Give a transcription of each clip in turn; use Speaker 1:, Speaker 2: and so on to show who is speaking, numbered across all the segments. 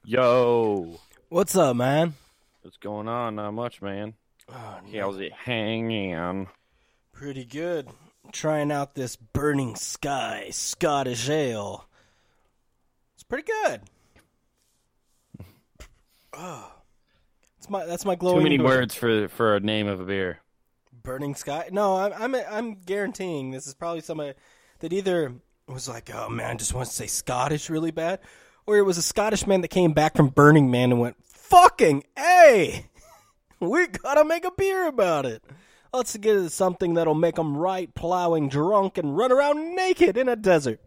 Speaker 1: Yo,
Speaker 2: What's up, man?
Speaker 1: what's going on? Not much, man.
Speaker 2: Oh,
Speaker 1: How's it hanging?
Speaker 2: pretty good. Trying out this Burning Sky Scottish Ale. It's pretty good. Oh, that's my glowing.
Speaker 1: Too many words for a name of a beer.
Speaker 2: Burning Sky. No, I'm guaranteeing this is probably somebody that either was like, oh man, just wants to say Scottish really bad, or it was a Scottish man that came back from Burning Man and went, fucking A, we gotta make a beer about it. Let's get it something that'll make them right plowing drunk and run around naked in a desert.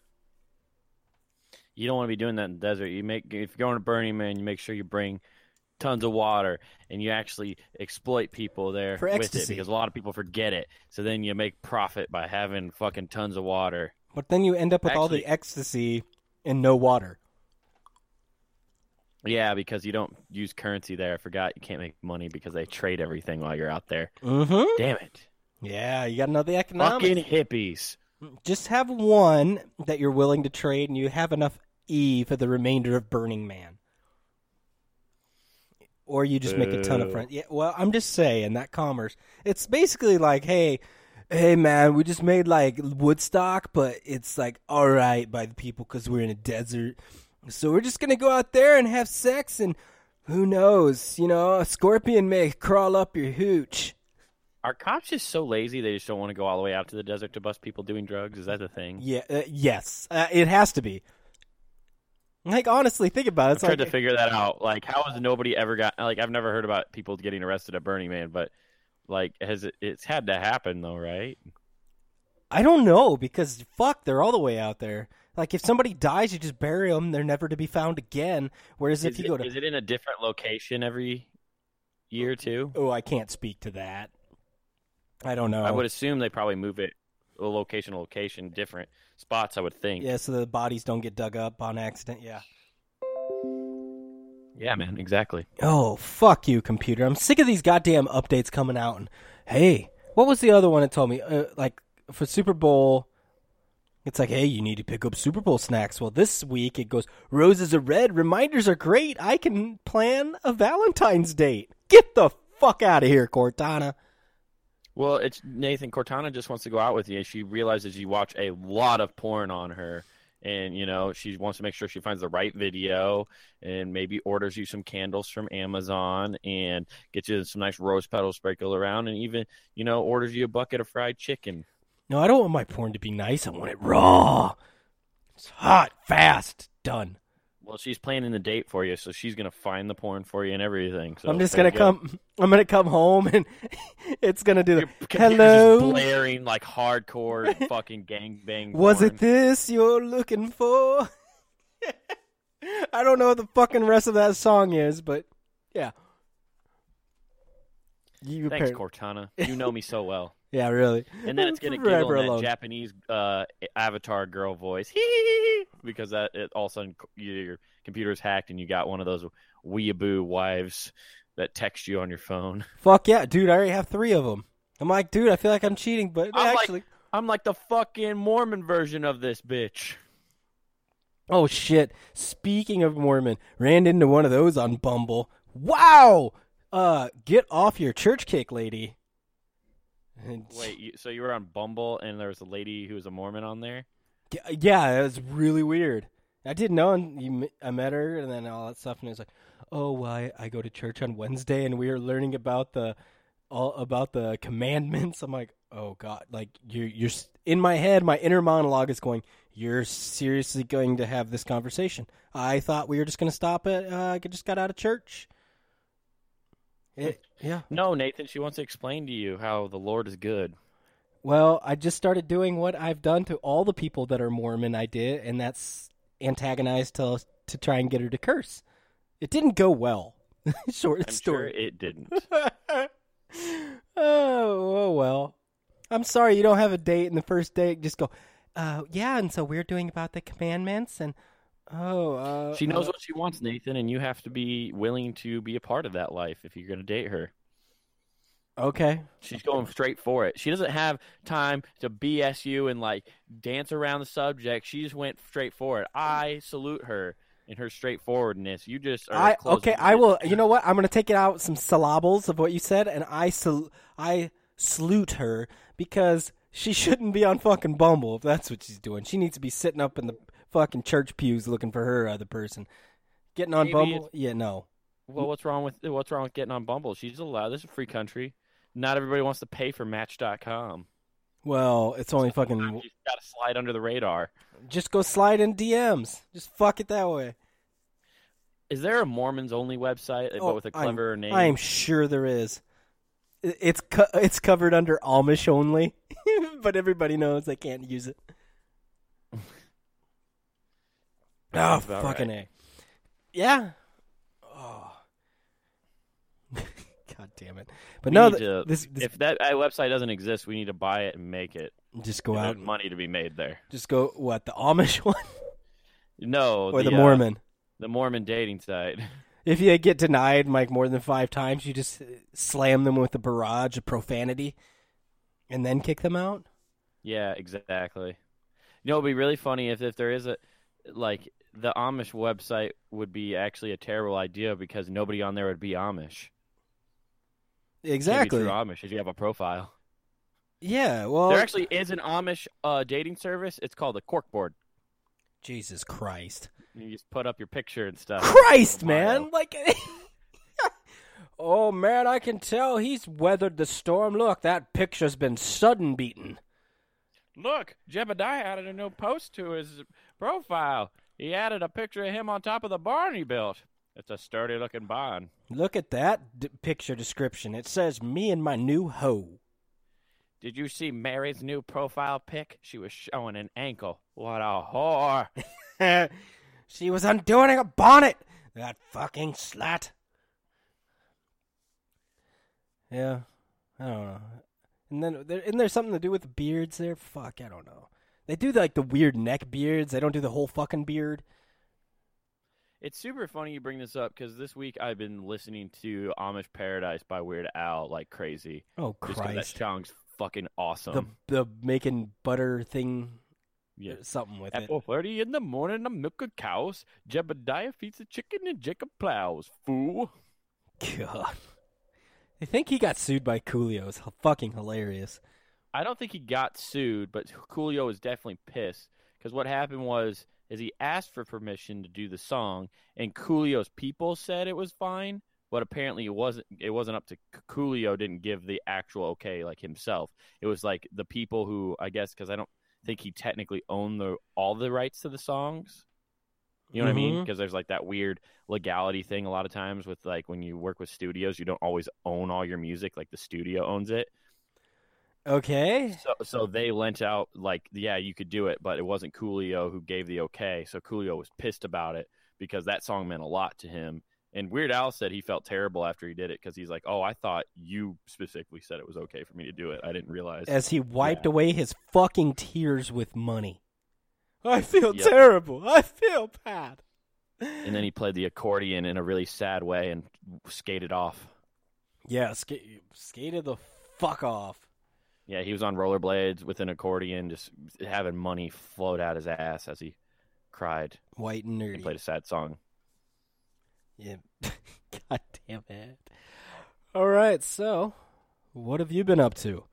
Speaker 1: You don't want to be doing that in the desert. If you're going to Burning Man, you make sure you bring tons of water and you actually exploit people there
Speaker 2: For
Speaker 1: with
Speaker 2: ecstasy.
Speaker 1: it because a lot of people forget it. So then you make profit by having fucking tons of water.
Speaker 2: But then you end up with all the ecstasy and no water.
Speaker 1: Yeah, because you don't use currency there. I forgot you can't make money because they trade everything while you're out there.
Speaker 2: Mm-hmm.
Speaker 1: Damn it.
Speaker 2: Yeah, you gotta know the economics.
Speaker 1: Fucking hippies.
Speaker 2: Just have one that you're willing to trade, and you have enough E for the remainder of Burning Man. Or you just make a ton of friends. Yeah, well, I'm just saying that commerce. It's basically like, hey, man, we just made like Woodstock, but it's like all right by the people because we're in a desert. So we're just gonna go out there and have sex, and who knows? You know, a scorpion may crawl up your hooch.
Speaker 1: Are cops just so lazy they just don't want to go all the way out to the desert to bust people doing drugs? Is that the thing?
Speaker 2: Yeah, yes, it has to be. Like honestly, think about it.
Speaker 1: I've tried to figure that out. Like, how has nobody ever got? Like, I've never heard about people getting arrested at Burning Man, but like, it's had to happen though, right?
Speaker 2: I don't know because fuck, they're all the way out there. Like if somebody dies, you just bury them; they're never to be found again. Whereas if you go to,
Speaker 1: is it in a different location every year too?
Speaker 2: oh, I can't speak to that. I don't know.
Speaker 1: I would assume they probably move it location to location, different spots. I would think.
Speaker 2: Yeah, so the bodies don't get dug up on accident. Yeah.
Speaker 1: Yeah, man, exactly.
Speaker 2: Oh, fuck you, computer. I'm sick of these goddamn updates coming out. And hey, what was the other one that told me? Like for Super Bowl, it's like, hey, you need to pick up Super Bowl snacks. Well, this week it goes, roses are red, reminders are great. I can plan a Valentine's date. Get the fuck out of here, Cortana.
Speaker 1: Well, it's Nathan. Cortana just wants to go out with you. She realizes you watch a lot of porn on her. And, you know, she wants to make sure she finds the right video and maybe orders you some candles from Amazon and gets you some nice rose petals sprinkled around and even, you know, orders you a bucket of fried chicken.
Speaker 2: No, I don't want my porn to be nice. I want it raw. It's hot, fast, done.
Speaker 1: Well, she's planning the date for you, so she's going to find the porn for you and everything. So
Speaker 2: I'm just going to come. I'm going to come home and it's going to do the
Speaker 1: computer's
Speaker 2: hello.
Speaker 1: just blaring like hardcore fucking gangbang.
Speaker 2: Was
Speaker 1: porn.
Speaker 2: it this you're looking for? I don't know what the fucking rest of that song is, but yeah.
Speaker 1: Thanks, Cortana. You know me so well.
Speaker 2: Yeah, really.
Speaker 1: And then it's going to giggle in that Japanese avatar girl voice. Because all of a sudden your computer's hacked and you got one of those weeaboo wives that text you on your phone.
Speaker 2: Fuck yeah, dude. I already have 3 of them. I'm like, dude, I feel like I'm cheating, but
Speaker 1: I'm like the fucking Mormon version of this bitch.
Speaker 2: Oh, shit. Speaking of Mormon, ran into one of those on Bumble. Wow! Get off your church kick, lady.
Speaker 1: Wait, so you were on Bumble and there was a lady who was a Mormon on there?
Speaker 2: Yeah, it was really weird. I didn't know, and I met her, and then all that stuff, and it was like, oh, well, I go to church on Wednesday, and we were learning about the commandments. I'm like, oh God, like you're in my head, my inner monologue is going, you're seriously going to have this conversation? I thought we were just going to stop at I just got out of church. Yeah.
Speaker 1: No, Nathan, she wants to explain to you how the Lord is good.
Speaker 2: Well, I just started doing what I've done to all the people that are Mormon. I did, and that's antagonize to try and get her to curse. It didn't go well. Short story.
Speaker 1: Sure it didn't.
Speaker 2: Oh, well. I'm sorry you don't have a date, and the first date just go, yeah, and so we're doing about the commandments, and
Speaker 1: she knows what she wants, Nathan, and you have to be willing to be a part of that life if you're going to date her.
Speaker 2: Okay.
Speaker 1: She's going straight for it. She doesn't have time to BS you and like dance around the subject. She just went straight for it. I salute her. in her straightforwardness. You just are
Speaker 2: I will. You know what? I'm going to take it out some syllables of what you said, and I salute her because she shouldn't be on fucking Bumble if that's what she's doing. She needs to be sitting up in the fucking church pews looking for her other person. Getting on Bumble? Yeah, no.
Speaker 1: Well, what's wrong with getting on Bumble? She's allowed. This is a free country. Not everybody wants to pay for Match.com.
Speaker 2: Well, it's only fucking.
Speaker 1: You got to slide under the radar.
Speaker 2: Just go slide in DMs. Just fuck it that way.
Speaker 1: Is there a Mormons only website, but with a clever name?
Speaker 2: I am sure there is. It's covered under Amish only, but everybody knows they can't use it. Oh, fucking
Speaker 1: right.
Speaker 2: A. Yeah. Oh. God damn it. But
Speaker 1: if that website doesn't exist, we need to buy it and make it.
Speaker 2: Just go out.
Speaker 1: There's money to be made there.
Speaker 2: Just go, what, the Amish one?
Speaker 1: No.
Speaker 2: Or the Mormon?
Speaker 1: The Mormon dating site.
Speaker 2: If you get denied like more than 5 times, you just slam them with a barrage of profanity and then kick them out?
Speaker 1: Yeah, exactly. You know, it would be really funny if there is the Amish website would be actually a terrible idea because nobody on there would be Amish.
Speaker 2: Exactly.
Speaker 1: True Amish if you have a profile.
Speaker 2: Yeah, well,
Speaker 1: there actually is an Amish dating service. It's called a Corkboard.
Speaker 2: Jesus Christ!
Speaker 1: You just put up your picture and stuff.
Speaker 2: Christ, man! Like, oh man, I can tell he's weathered the storm. Look, that picture's been sudden beaten.
Speaker 1: Look, Jebediah added a new post to his profile. He added a picture of him on top of the barn he built. It's a sturdy-looking barn.
Speaker 2: Look at that picture description. It says, me and my new hoe.
Speaker 1: Did you see Mary's new profile pic? She was showing an ankle. What a whore.
Speaker 2: She was undoing a bonnet. That fucking slut. Yeah. I don't know. And then, isn't there something to do with the beards there? Fuck, I don't know. They do like the weird neck beards. They don't do the whole fucking beard.
Speaker 1: It's super funny you bring this up because this week I've been listening to Amish Paradise by Weird Al like crazy.
Speaker 2: Oh, Christ.
Speaker 1: Just 'cause that song's fucking awesome.
Speaker 2: The making butter thing,
Speaker 1: yeah.
Speaker 2: Something with
Speaker 1: At 4:30 in the morning, I'm milking cows. Jebediah feeds the chicken and Jacob plows. Fool.
Speaker 2: God. I think he got sued by Coolio. It's fucking hilarious.
Speaker 1: I don't think he got sued, but Coolio was definitely pissed because what happened was he asked for permission to do the song, and Coolio's people said it was fine, but apparently it wasn't. It wasn't up to Coolio. Didn't give the actual okay like himself. It was like the people who, I guess, because I don't think he technically owned all the rights to the songs. You know what I mean? Because there's like that weird legality thing a lot of times with like when you work with studios, you don't always own all your music. Like the studio owns it.
Speaker 2: Okay.
Speaker 1: So they lent out like, yeah, you could do it, but it wasn't Coolio who gave the okay. So Coolio was pissed about it because that song meant a lot to him. And Weird Al said he felt terrible after he did it because he's like, oh, I thought you specifically said it was okay for me to do it. I didn't realize.
Speaker 2: As he wiped away his fucking tears with money. I feel terrible. I feel bad.
Speaker 1: And then he played the accordion in a really sad way and skated off.
Speaker 2: Yeah, skated the fuck off.
Speaker 1: Yeah, he was on rollerblades with an accordion, just having money float out his ass as he cried.
Speaker 2: White and nerdy.
Speaker 1: He played a sad song.
Speaker 2: Yeah. God damn it. All right, so what have you been up to?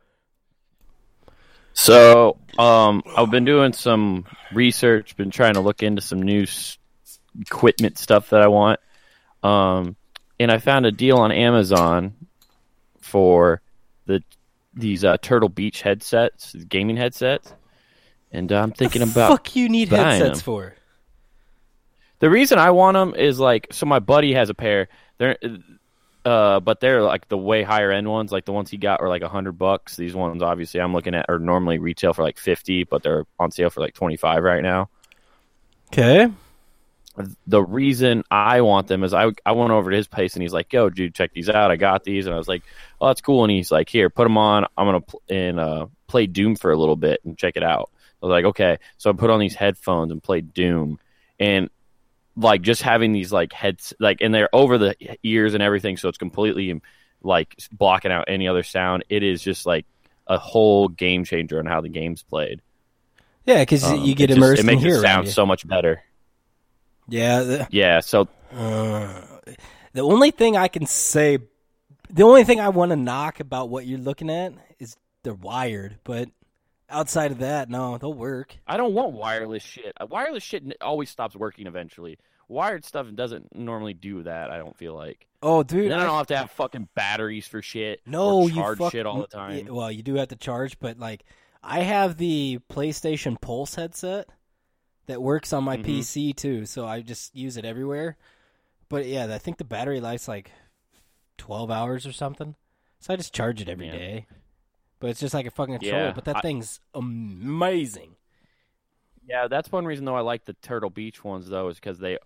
Speaker 1: So, I've been doing some research, been trying to look into some new equipment stuff that I want. And I found a deal on Amazon for these Turtle Beach headsets, gaming headsets. And I'm thinking about
Speaker 2: fuck you need headsets
Speaker 1: them.
Speaker 2: For?
Speaker 1: The reason I want them is like, so my buddy has a pair. But they're like the way higher end ones. Like the ones he got are like $100. These ones, obviously, I'm looking at are normally retail for like $50, but they're on sale for like $25 right now.
Speaker 2: Okay.
Speaker 1: The reason I want them is I went over to his place and he's like, "Yo, dude, check these out. I got these." And I was like, "Oh, that's cool." And he's like, "Here, put them on. I'm gonna play Doom for a little bit and check it out." I was like, "Okay." So I put on these headphones and played Doom, and like just having these like heads like, and they're over the ears and everything, so it's completely like blocking out any other sound. It is just like a whole game changer on how the game's played.
Speaker 2: Yeah, because you get immersed.
Speaker 1: It makes
Speaker 2: in
Speaker 1: it sound so much better.
Speaker 2: Yeah.
Speaker 1: Yeah, so
Speaker 2: The only thing I can say, the only thing I want to knock about what you're looking at is they're wired. But outside of that, no, they'll work.
Speaker 1: I don't want wireless shit. Wireless shit always stops working eventually. Wired stuff doesn't normally do that, I don't feel like.
Speaker 2: Oh, dude.
Speaker 1: And then I don't have to have fucking batteries for shit.
Speaker 2: No,
Speaker 1: or
Speaker 2: you
Speaker 1: charge shit all the time.
Speaker 2: Well, you do have to charge, but like I have the PlayStation Pulse headset that works on my PC too, so I just use it everywhere. But yeah, I think the battery life's like 12 hours or something. So I just charge it every day. But it's just like a fucking controller.
Speaker 1: Yeah,
Speaker 2: but that thing's amazing.
Speaker 1: Yeah, that's one reason though I like the Turtle Beach ones though, is because they're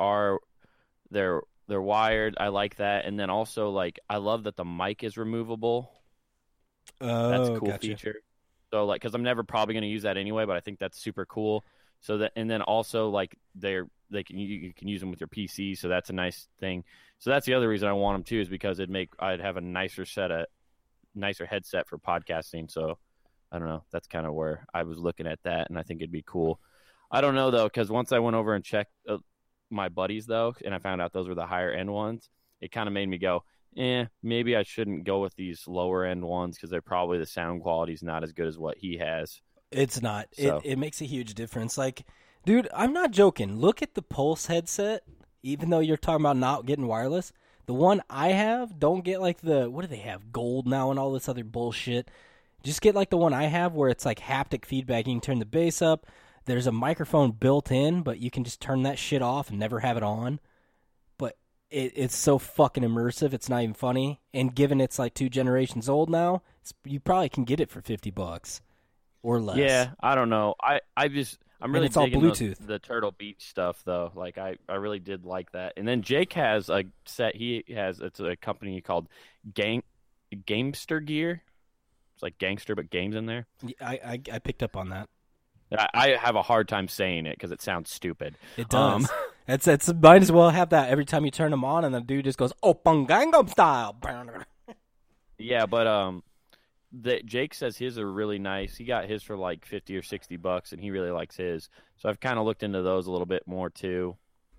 Speaker 1: wired. I like that, and then also like I love that the mic is removable.
Speaker 2: Oh,
Speaker 1: that's a cool
Speaker 2: gotcha.
Speaker 1: feature. So like, because I'm never probably going to use that anyway, but I think that's super cool. So that, and then also like you can use them with your PC, so that's a nice thing. So that's the other reason I want them too, is because I'd have a nicer headset for podcasting. So I don't know. That's kind of where I was looking at that, and I think it'd be cool. I don't know though, because once I went over and checked my buddies though, and I found out those were the higher end ones, it kind of made me go, maybe I shouldn't go with these lower end ones because they're probably the sound quality's not as good as what he has.
Speaker 2: It's not.
Speaker 1: So.
Speaker 2: It makes a huge difference. Like, dude, I'm not joking. Look at the Pulse headset. Even though you're talking about not getting wireless, the one I have, don't get like what do they have? Gold now and all this other bullshit. Just get like the one I have where it's like haptic feedback. You can turn the bass up. There's a microphone built in, but you can just turn that shit off and never have it on. But it's so fucking immersive. It's not even funny. And given it's like 2 generations old now, you probably can get it for $50 or less.
Speaker 1: Yeah, I don't know. I'm really
Speaker 2: it's all
Speaker 1: digging
Speaker 2: Bluetooth.
Speaker 1: the Turtle Beach stuff though. Like I really did like that. And then Jake has a set. It's a company called Gamester Gear. It's like gangster, but games in there.
Speaker 2: I picked up on that.
Speaker 1: I have a hard time saying it because it sounds stupid.
Speaker 2: It does. It's might as well have that every time you turn them on, and the dude just goes "Open Gangnam Style."
Speaker 1: Yeah, but Jake says his are really nice. He got his for like $50 or $60, and he really likes his. So I've kind of looked into those a little bit more too.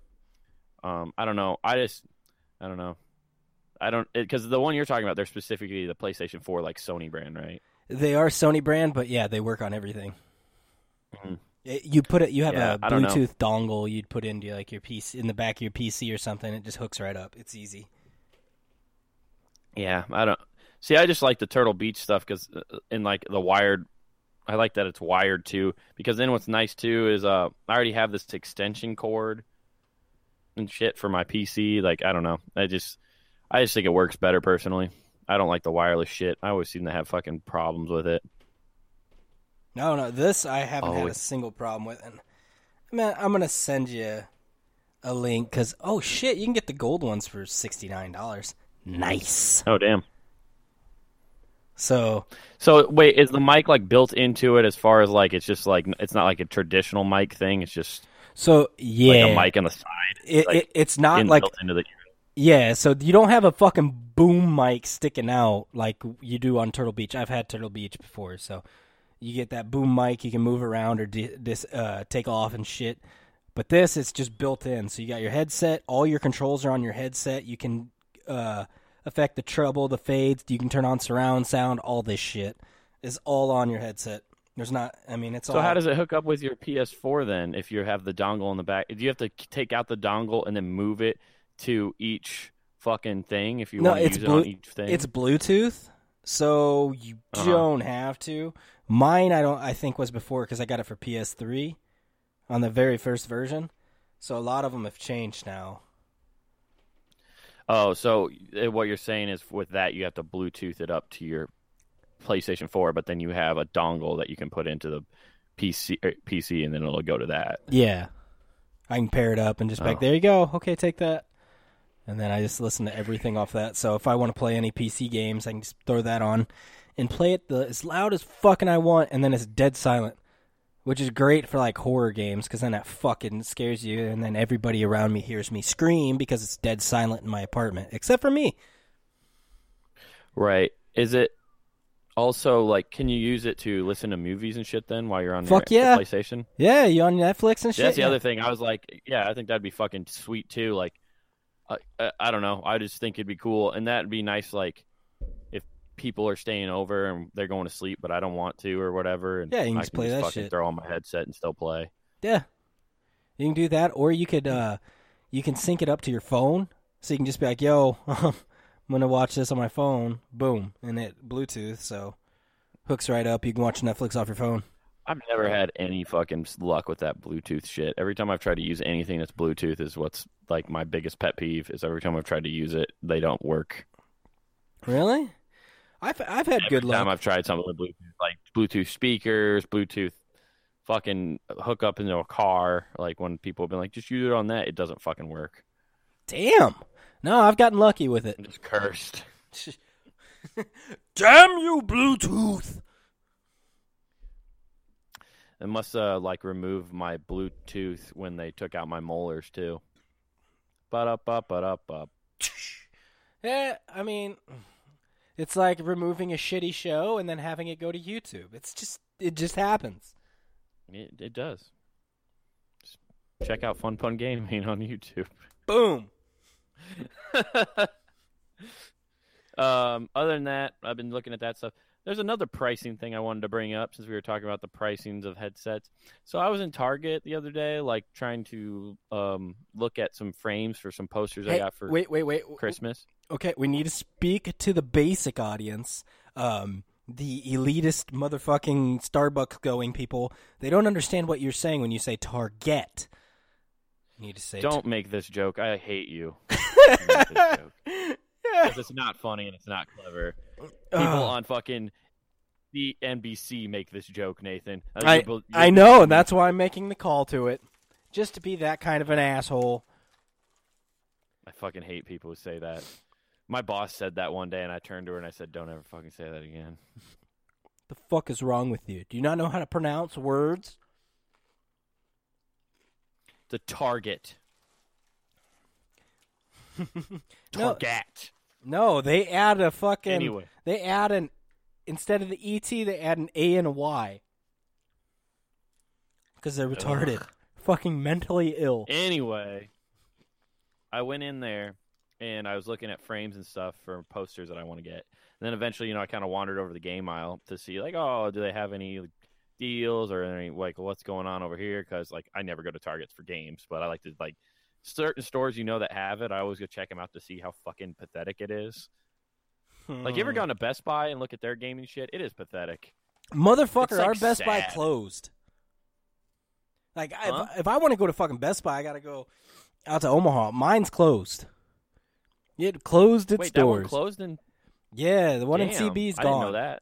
Speaker 1: I don't know. I don't know. Because the one you're talking about, they're specifically the PlayStation 4, like Sony brand, right?
Speaker 2: They are Sony brand, but yeah, they work on everything.
Speaker 1: Mm-hmm.
Speaker 2: You have a
Speaker 1: I don't know.
Speaker 2: Bluetooth dongle you'd put into like your PC in the back of your PC or something. It just hooks right up. It's easy.
Speaker 1: Yeah, I don't see. I just like the Turtle Beach stuff because in like the wired, I like that it's wired too. Because then what's nice too is I already have this extension cord and shit for my PC. Like I don't know. I just think it works better personally. I don't like the wireless shit. I always seem to have fucking problems with it.
Speaker 2: No, this I haven't had a single problem with. And man, I'm gonna send you a link because oh shit, you can get the gold ones for $69. Nice.
Speaker 1: Oh damn.
Speaker 2: So
Speaker 1: wait, is the mic like built into it as far as like it's just like it's not like a traditional mic thing? It's just
Speaker 2: yeah,
Speaker 1: like a mic on the side.
Speaker 2: It's not like
Speaker 1: built into the.
Speaker 2: Yeah, so you don't have a fucking boom mic sticking out like you do on Turtle Beach. I've had Turtle Beach before, so you get that boom mic. You can move around or take off and shit. But this, it's just built in. So you got your headset. All your controls are on your headset. You can affect the treble, the fades. You can turn on surround sound. All this shit is all on your headset. There's not. I mean, it's all.
Speaker 1: So how does it hook up with your PS4 then? If you have the dongle in the back, do you have to take out the dongle and then move it to each fucking thing if you want to use it on each thing?
Speaker 2: It's Bluetooth, so you don't have to. Mine, I think was before because I got it for PS3 on the very first version. So a lot of them have changed now.
Speaker 1: Oh, so what you're saying is with that you have to Bluetooth it up to your PlayStation 4, but then you have a dongle that you can put into the PC and then it'll go to that.
Speaker 2: Yeah. I can pair it up and just be like, there you go. Okay, take that. And then I just listen to everything off that. So if I want to play any PC games, I can just throw that on and play it as loud as fucking I want, and then it's dead silent, which is great for like horror games because then that fucking scares you, and then everybody around me hears me scream because it's dead silent in my apartment, except for me.
Speaker 1: Right. Is it... Also, like, can you use it to listen to movies and shit then while you're on
Speaker 2: Fuck
Speaker 1: your
Speaker 2: yeah.
Speaker 1: PlayStation?
Speaker 2: Yeah, you on Netflix and shit?
Speaker 1: That's the
Speaker 2: Yeah.
Speaker 1: other thing. I was like, yeah, I think that'd be fucking sweet too. Like, I don't know. I just think it'd be cool, and that'd be nice. Like, if people are staying over and they're going to sleep, but I don't want to or whatever, and
Speaker 2: Yeah, you can
Speaker 1: I
Speaker 2: just
Speaker 1: can
Speaker 2: play
Speaker 1: just
Speaker 2: that
Speaker 1: fucking
Speaker 2: shit.
Speaker 1: throw on my headset and still play.
Speaker 2: Yeah. You can do that, or you could you can sync it up to your phone, so you can just be like, "Yo, I'm gonna watch this on my phone." Boom, and it Bluetooth, so hooks right up. You can watch Netflix off your phone.
Speaker 1: I've never had any fucking luck with that Bluetooth shit. Every time I've tried to use anything that's Bluetooth is what's like my biggest pet peeve. Is every time I've tried to use it, they don't work.
Speaker 2: Really? I've had good
Speaker 1: Every time
Speaker 2: luck.
Speaker 1: I've tried something with Bluetooth, like Bluetooth speakers, Bluetooth fucking hook up into a car, like when people have been like, just use it on that, it doesn't fucking work.
Speaker 2: Damn. No, I've gotten lucky with it.
Speaker 1: I'm just cursed.
Speaker 2: Damn you, Bluetooth.
Speaker 1: It must like remove my Bluetooth when they took out my molars too. Ba-da-ba-ba-da-ba.
Speaker 2: Yeah, I mean, it's like removing a shitty show and then having it go to YouTube. It just happens.
Speaker 1: It does. Just check out Fun Pun Gaming on YouTube.
Speaker 2: Boom.
Speaker 1: Other than that, I've been looking at that stuff. There's another pricing thing I wanted to bring up since we were talking about the pricings of headsets. So I was in Target the other day, like trying to look at some frames for some posters I got for
Speaker 2: wait.
Speaker 1: Christmas.
Speaker 2: Okay, we need to speak to the basic audience. The elitist motherfucking Starbucks going people. They don't understand what you're saying when you say Target. You need to say
Speaker 1: Don't make this joke. I hate you. Don't make this joke. 'Cause it's not funny and it's not clever. People on fucking the NBC make this joke, Nathan.
Speaker 2: I know, and that's why I'm making the call to it. Just to be that kind of an asshole.
Speaker 1: I fucking hate people who say that. My boss said that one day, and I turned to her and I said, "Don't ever fucking say that again."
Speaker 2: The fuck is wrong with you? Do you not know how to pronounce words?
Speaker 1: The Target.
Speaker 2: No.
Speaker 1: Target.
Speaker 2: No, they add a fucking.
Speaker 1: Anyway.
Speaker 2: They add an. Instead of the ET, they add an A and a Y. Because they're retarded.
Speaker 1: Ugh.
Speaker 2: Fucking mentally ill.
Speaker 1: Anyway, I went in there and I was looking at frames and stuff for posters that I want to get. And then eventually, I kind of wandered over the game aisle to see, like, oh, do they have any deals or any, like, what's going on over here? Because, like, I never go to Targets for games, but I like to, like, certain stores that have it, I always go check them out to see how fucking pathetic it is. Like, you ever gone to Best Buy and look at their gaming shit? It is pathetic.
Speaker 2: Motherfucker,
Speaker 1: It's, like,
Speaker 2: our Best Buy
Speaker 1: sad.
Speaker 2: closed. Like,
Speaker 1: Huh?
Speaker 2: if I want to go to fucking Best Buy, I gotta go out to Omaha. Mine's closed. It closed its
Speaker 1: Wait, that one
Speaker 2: doors.
Speaker 1: closed in...
Speaker 2: Yeah, the one in
Speaker 1: Damn,
Speaker 2: CB's
Speaker 1: I
Speaker 2: gone.
Speaker 1: didn't know that.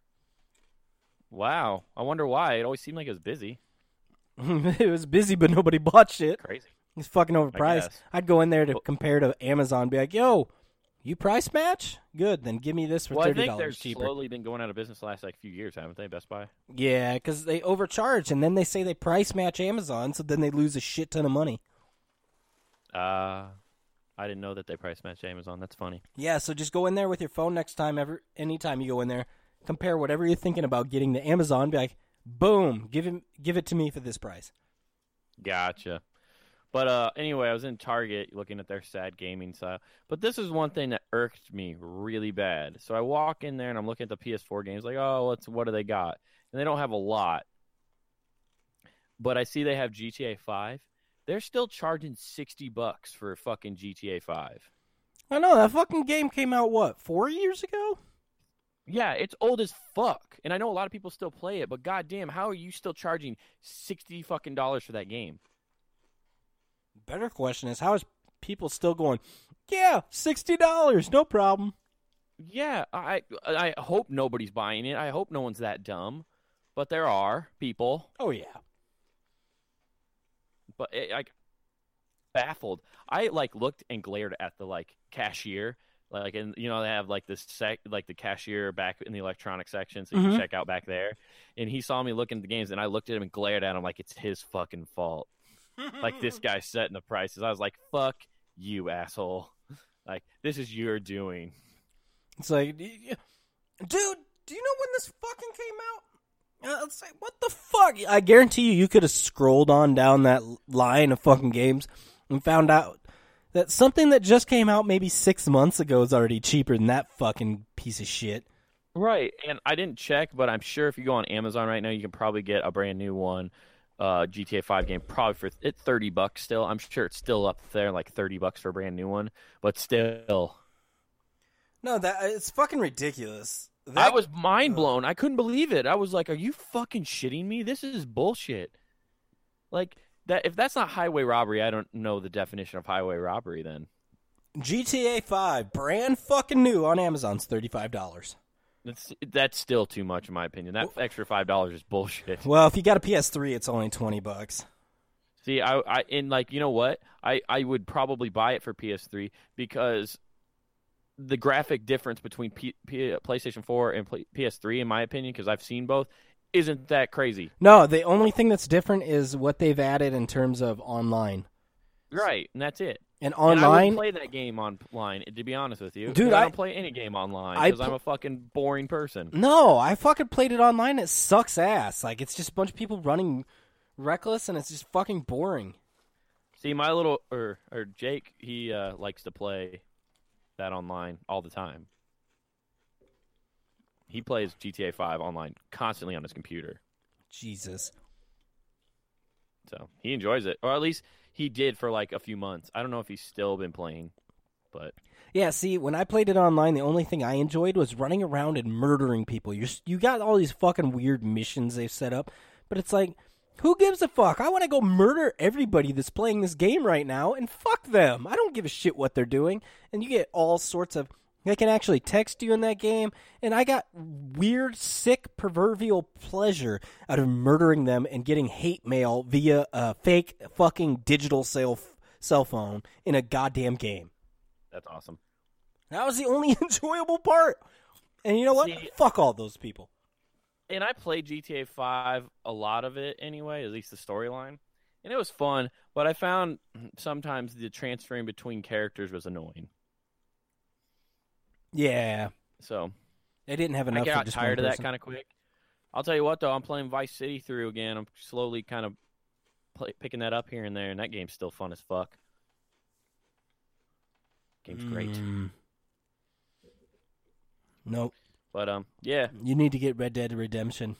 Speaker 1: Wow. I wonder why. It always seemed like it was busy.
Speaker 2: It was busy, but nobody bought shit.
Speaker 1: Crazy.
Speaker 2: It's fucking overpriced.
Speaker 1: guess.
Speaker 2: I'd go in there to compare to Amazon and be like, yo, you price match? Good, then give me this for
Speaker 1: Well, I
Speaker 2: $30
Speaker 1: think they're
Speaker 2: cheaper.
Speaker 1: slowly been going out of business the last few years, haven't they, Best Buy?
Speaker 2: Yeah, because they overcharge, and then they say they price match Amazon, so then they lose a shit ton of money.
Speaker 1: I didn't know that they price matched Amazon. That's funny.
Speaker 2: Yeah, so just go in there with your phone next time, anytime you go in there, compare whatever you're thinking about getting to Amazon, be like, boom, give it to me for this price.
Speaker 1: Gotcha. But anyway, I was in Target looking at their sad gaming style. But this is one thing that irked me really bad. So I walk in there and I'm looking at the PS4 games, like, oh, what do they got? And they don't have a lot. But I see they have GTA 5. They're still charging $60 for fucking GTA 5.
Speaker 2: I know, that fucking game came out, what, 4 years ago?
Speaker 1: Yeah, it's old as fuck. And I know a lot of people still play it, but goddamn, how are you still charging $60 fucking for that game?
Speaker 2: Better question is, how is people still going, yeah, $60, no problem.
Speaker 1: Yeah, I hope nobody's buying it. I hope no one's that dumb. But there are people.
Speaker 2: Oh, yeah.
Speaker 1: But baffled. I looked and glared at the cashier, and they have the cashier back in the electronic section, so you can check out back there. And he saw me looking at the games, and I looked at him and glared at him like it's his fucking fault. Like this guy setting the prices. I was like, "Fuck you, asshole! Like this is your doing."
Speaker 2: It's like, dude, Do you know when this fucking came out? Let's say, what the fuck? I guarantee you could have scrolled on down that line of fucking games and found out that something that just came out maybe 6 months ago is already cheaper than that fucking piece of shit.
Speaker 1: Right, and I didn't check, but I'm sure if you go on Amazon right now, you can probably get a brand new one, GTA 5 game, probably for $30 still. I'm sure it's still up there, like $30 for a brand new one, but still.
Speaker 2: No, it's fucking ridiculous.
Speaker 1: I was mind blown. I couldn't believe it. I was like, "Are you fucking shitting me? This is bullshit." Like that. If that's not highway robbery, I don't know the definition of highway robbery. Then
Speaker 2: GTA 5, brand fucking new on Amazon's $35.
Speaker 1: That's still too much in my opinion. That extra $5 is bullshit.
Speaker 2: Well, if you got a PS3, it's only $20.
Speaker 1: See, I you know what? I would probably buy it for PS3 because the graphic difference between PlayStation 4 and PS3, in my opinion, because I've seen both, isn't that crazy.
Speaker 2: No, the only thing that's different is what they've added in terms of online.
Speaker 1: Right, and that's it.
Speaker 2: And online,
Speaker 1: and I wouldn't play that game online, to be honest with you.
Speaker 2: Dude,
Speaker 1: I don't play any game online because I'm a fucking boring person.
Speaker 2: No, I fucking played it online. It sucks ass. Like, it's just a bunch of people running reckless, and it's just fucking boring.
Speaker 1: See, my little or Jake, he likes to play that online all the time. He plays GTA 5 online constantly on his computer.
Speaker 2: Jesus.
Speaker 1: So he enjoys it, or at least he did for like a few months. I don't know if he's still been playing, but
Speaker 2: yeah. See, when I played it online, the only thing I enjoyed was running around and murdering people. You got all these fucking weird missions they've set up, but it's like, who gives a fuck? I want to go murder everybody that's playing this game right now, and fuck them. I don't give a shit what they're doing. And you get all sorts of... They can actually text you in that game, and I got weird, sick, proverbial pleasure out of murdering them and getting hate mail via a fake fucking digital cell phone in a goddamn game.
Speaker 1: That's awesome.
Speaker 2: That was the only enjoyable part. And you know what?
Speaker 1: See,
Speaker 2: fuck all those people.
Speaker 1: And I played GTA 5, a lot of it anyway, at least the storyline. And it was fun, but I found sometimes the transferring between characters was annoying.
Speaker 2: Yeah.
Speaker 1: So
Speaker 2: they didn't have enough.
Speaker 1: I got
Speaker 2: for just
Speaker 1: tired of
Speaker 2: one
Speaker 1: that
Speaker 2: person.
Speaker 1: kind of quick. I'll tell you what, though, I'm playing Vice City through again. I'm slowly kind of picking that up here and there, and that game's still fun as fuck. Game's great.
Speaker 2: Nope.
Speaker 1: But, yeah.
Speaker 2: You need to get Red Dead Redemption.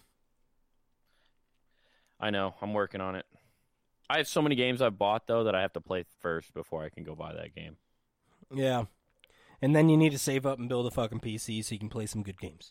Speaker 1: I know. I'm working on it. I have so many games I've bought, though, that I have to play first before I can go buy that game.
Speaker 2: Yeah. And then you need to save up and build a fucking PC so you can play some good games.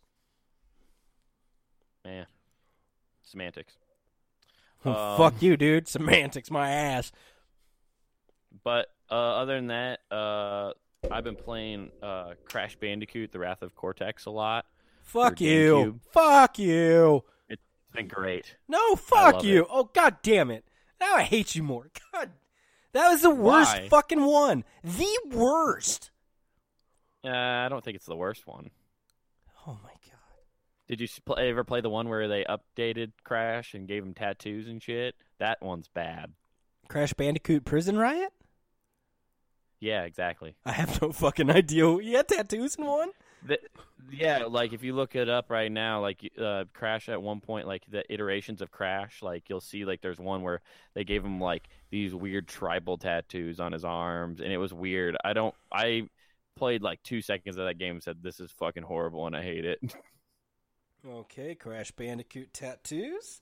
Speaker 1: Man. Semantics.
Speaker 2: Fuck you, dude. Semantics, my ass.
Speaker 1: But other than that, I've been playing Crash Bandicoot, The Wrath of Cortex a lot.
Speaker 2: Fuck you. Fuck you.
Speaker 1: It's been great.
Speaker 2: No, fuck you. Oh, god damn it. Now I hate you more. God. That was the worst fucking one. The worst.
Speaker 1: I don't think it's the worst one.
Speaker 2: Oh, my God.
Speaker 1: Did you ever play the one where they updated Crash and gave him tattoos and shit? That one's bad.
Speaker 2: Crash Bandicoot Prison Riot?
Speaker 1: Yeah, exactly.
Speaker 2: I have no fucking idea. You had tattoos in one?
Speaker 1: Yeah, like if you look it up right now, like Crash at one point, like the iterations of Crash, like you'll see like there's one where they gave him like these weird tribal tattoos on his arms, and it was weird. I played like 2 seconds of that game and said, this is fucking horrible and I hate it.
Speaker 2: Okay, Crash Bandicoot tattoos.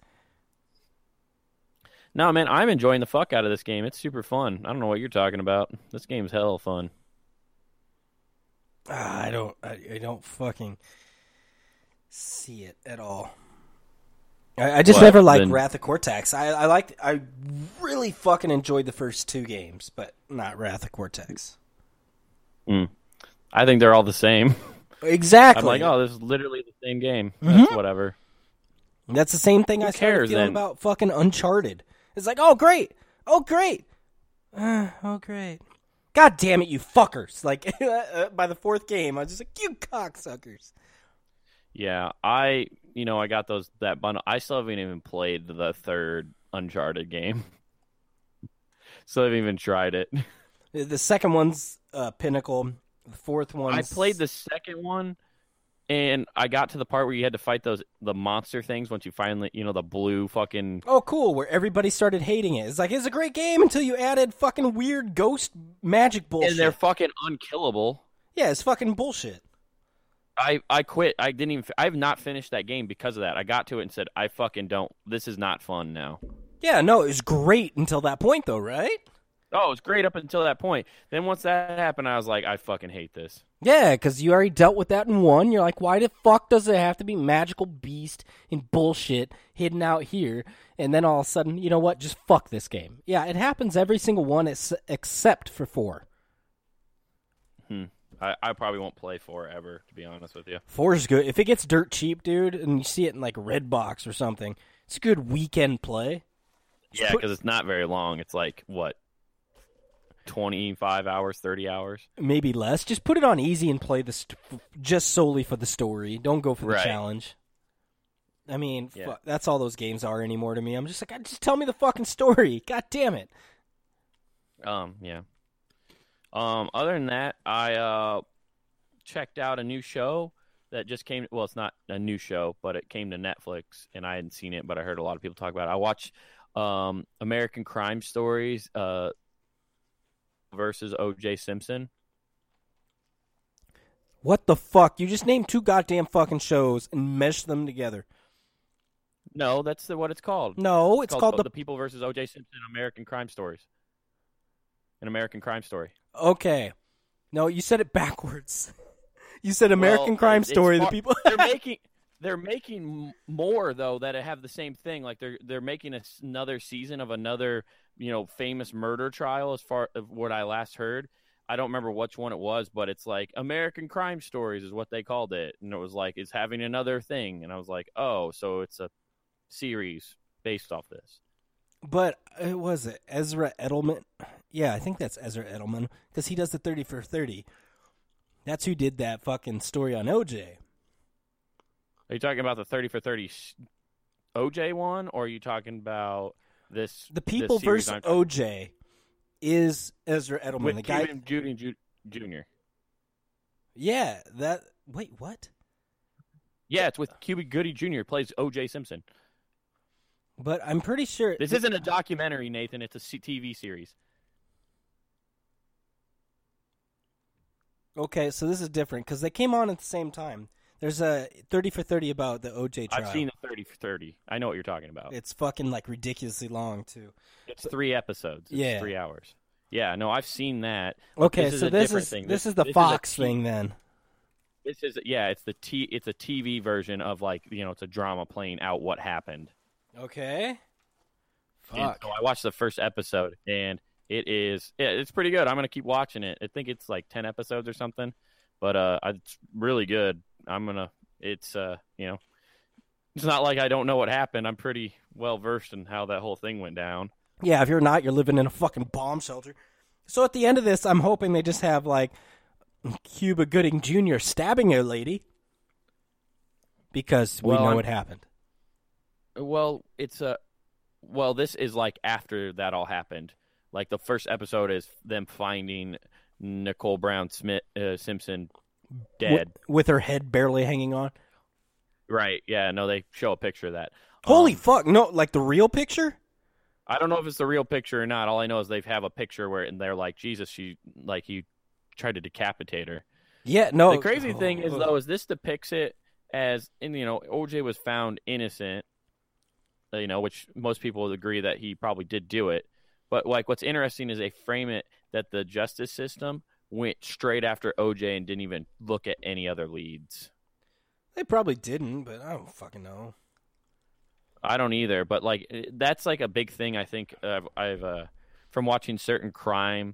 Speaker 1: No, man, I'm enjoying the fuck out of this game. It's super fun. I don't know what you're talking about. This game's hell fun.
Speaker 2: I don't fucking see it at all. I just never liked Wrath of Cortex. I really fucking enjoyed the first 2 games, but not Wrath of Cortex.
Speaker 1: I think they're all the same.
Speaker 2: Exactly.
Speaker 1: I'm like, oh, this is literally the same game. That's whatever.
Speaker 2: That's the same thing I started feeling about fucking Uncharted. It's like, oh, great. Oh, great. Oh, great. God damn it, you fuckers. Like, by the 4th game, I was just like, you cocksuckers.
Speaker 1: Yeah, I got that bundle. I still haven't even played the 3rd Uncharted game. Still haven't even tried it.
Speaker 2: The second one's pinnacle. The 4th one.
Speaker 1: I played the second one, And I got to the part where you had to fight the monster things once you finally, the blue fucking.
Speaker 2: Oh, cool. Where everybody started hating it. It's like, it's a great game until you added fucking weird ghost magic bullshit.
Speaker 1: And they're fucking unkillable.
Speaker 2: Yeah, it's fucking bullshit.
Speaker 1: I quit. I have not finished that game because of that. I got to it and said, I fucking don't. This is not fun now.
Speaker 2: Yeah, no, it was great until that point, though, right?
Speaker 1: Oh, it was great up until that point. Then once that happened, I was like, I fucking hate this.
Speaker 2: Yeah, because you already dealt with that in 1. You're like, why the fuck does it have to be magical beast and bullshit hidden out here? And then all of a sudden, you know what? Just fuck this game. Yeah, it happens every single one except for 4.
Speaker 1: I probably won't play 4 ever, to be honest with you.
Speaker 2: 4 is good. If it gets dirt cheap, dude, and you see it in like Redbox or something, it's a good weekend play.
Speaker 1: Yeah, because it's not very long. It's like, what, 25 hours, 30 hours?
Speaker 2: Maybe less. Just put it on easy and play just solely for the story. Don't go for the challenge. I mean, fuck, that's all those games are anymore to me. I'm just like, just tell me the fucking story. God damn it.
Speaker 1: Yeah. Other than that, I checked out a new show that just came. Well, it's not a new show, but it came to Netflix, and I hadn't seen it, but I heard a lot of people talk about it. I watched American Crime Stories versus O.J. Simpson.
Speaker 2: What the fuck? You just named 2 goddamn fucking shows and meshed them together.
Speaker 1: No, that's what it's called.
Speaker 2: No, it's called
Speaker 1: The People versus O.J. Simpson American Crime Stories. An American Crime Story.
Speaker 2: Okay. No, you said it backwards. You said American Crime Story. The people
Speaker 1: they're making more though that have the same thing. Like they're making another season of another famous murder trial. As far as what I last heard, I don't remember which one it was, but it's like American Crime Stories is what they called it, and it was like it's having another thing, and I was like, oh, so it's a series based off this.
Speaker 2: But was it Ezra Edelman? Yeah, I think that's Ezra Edelman because he does the 30 for 30. That's who did that fucking story on OJ.
Speaker 1: Are you talking about the 30 for 30 OJ one, or are you talking about this?
Speaker 2: The People versus OJ is Ezra Edelman,
Speaker 1: with
Speaker 2: the guy.
Speaker 1: Judy Jr.
Speaker 2: Yeah, that. Wait, what?
Speaker 1: Yeah, it's with Cuba Gooding Jr. plays OJ Simpson.
Speaker 2: But I'm pretty sure
Speaker 1: this isn't a documentary, Nathan. It's a TV series.
Speaker 2: Okay, so this is different because they came on at the same time. There's a 30 for 30 about the OJ trial.
Speaker 1: I've seen the 30 for 30. I know what you're talking about.
Speaker 2: It's fucking like ridiculously long too.
Speaker 1: It's 3 episodes. It's 3 hours. Yeah, no, I've seen that.
Speaker 2: Okay, so this is the Fox thing then.
Speaker 1: This is it's it's a TV version of like it's a drama playing out what happened.
Speaker 2: Okay. Fuck.
Speaker 1: And so I watched the first episode and it's pretty good. I'm gonna keep watching it. I think it's like 10 episodes or something, but it's really good. It's it's not like I don't know what happened. I'm pretty well versed in how that whole thing went down.
Speaker 2: Yeah, if you're not, you're living in a fucking bomb shelter. So at the end of this, I'm hoping they just have like Cuba Gooding Jr. stabbing a lady because we know what happened.
Speaker 1: Well, this is like after that all happened. Like the first episode is them finding Nicole Brown Simpson dead
Speaker 2: with her head barely hanging on.
Speaker 1: Right? Yeah. No, they show a picture of that.
Speaker 2: Holy fuck! No, like the real picture.
Speaker 1: I don't know if it's the real picture or not. All I know is they have a picture where and they're like, Jesus, he tried to decapitate her.
Speaker 2: Yeah. No.
Speaker 1: The crazy thing is though, is this depicts it as, and OJ was found innocent. Which most people would agree that he probably did do it. But like, what's interesting is they frame it that the justice system went straight after OJ and didn't even look at any other leads.
Speaker 2: They probably didn't, but I don't fucking know.
Speaker 1: I don't either. But like, that's like a big thing. I think I've from watching certain crime,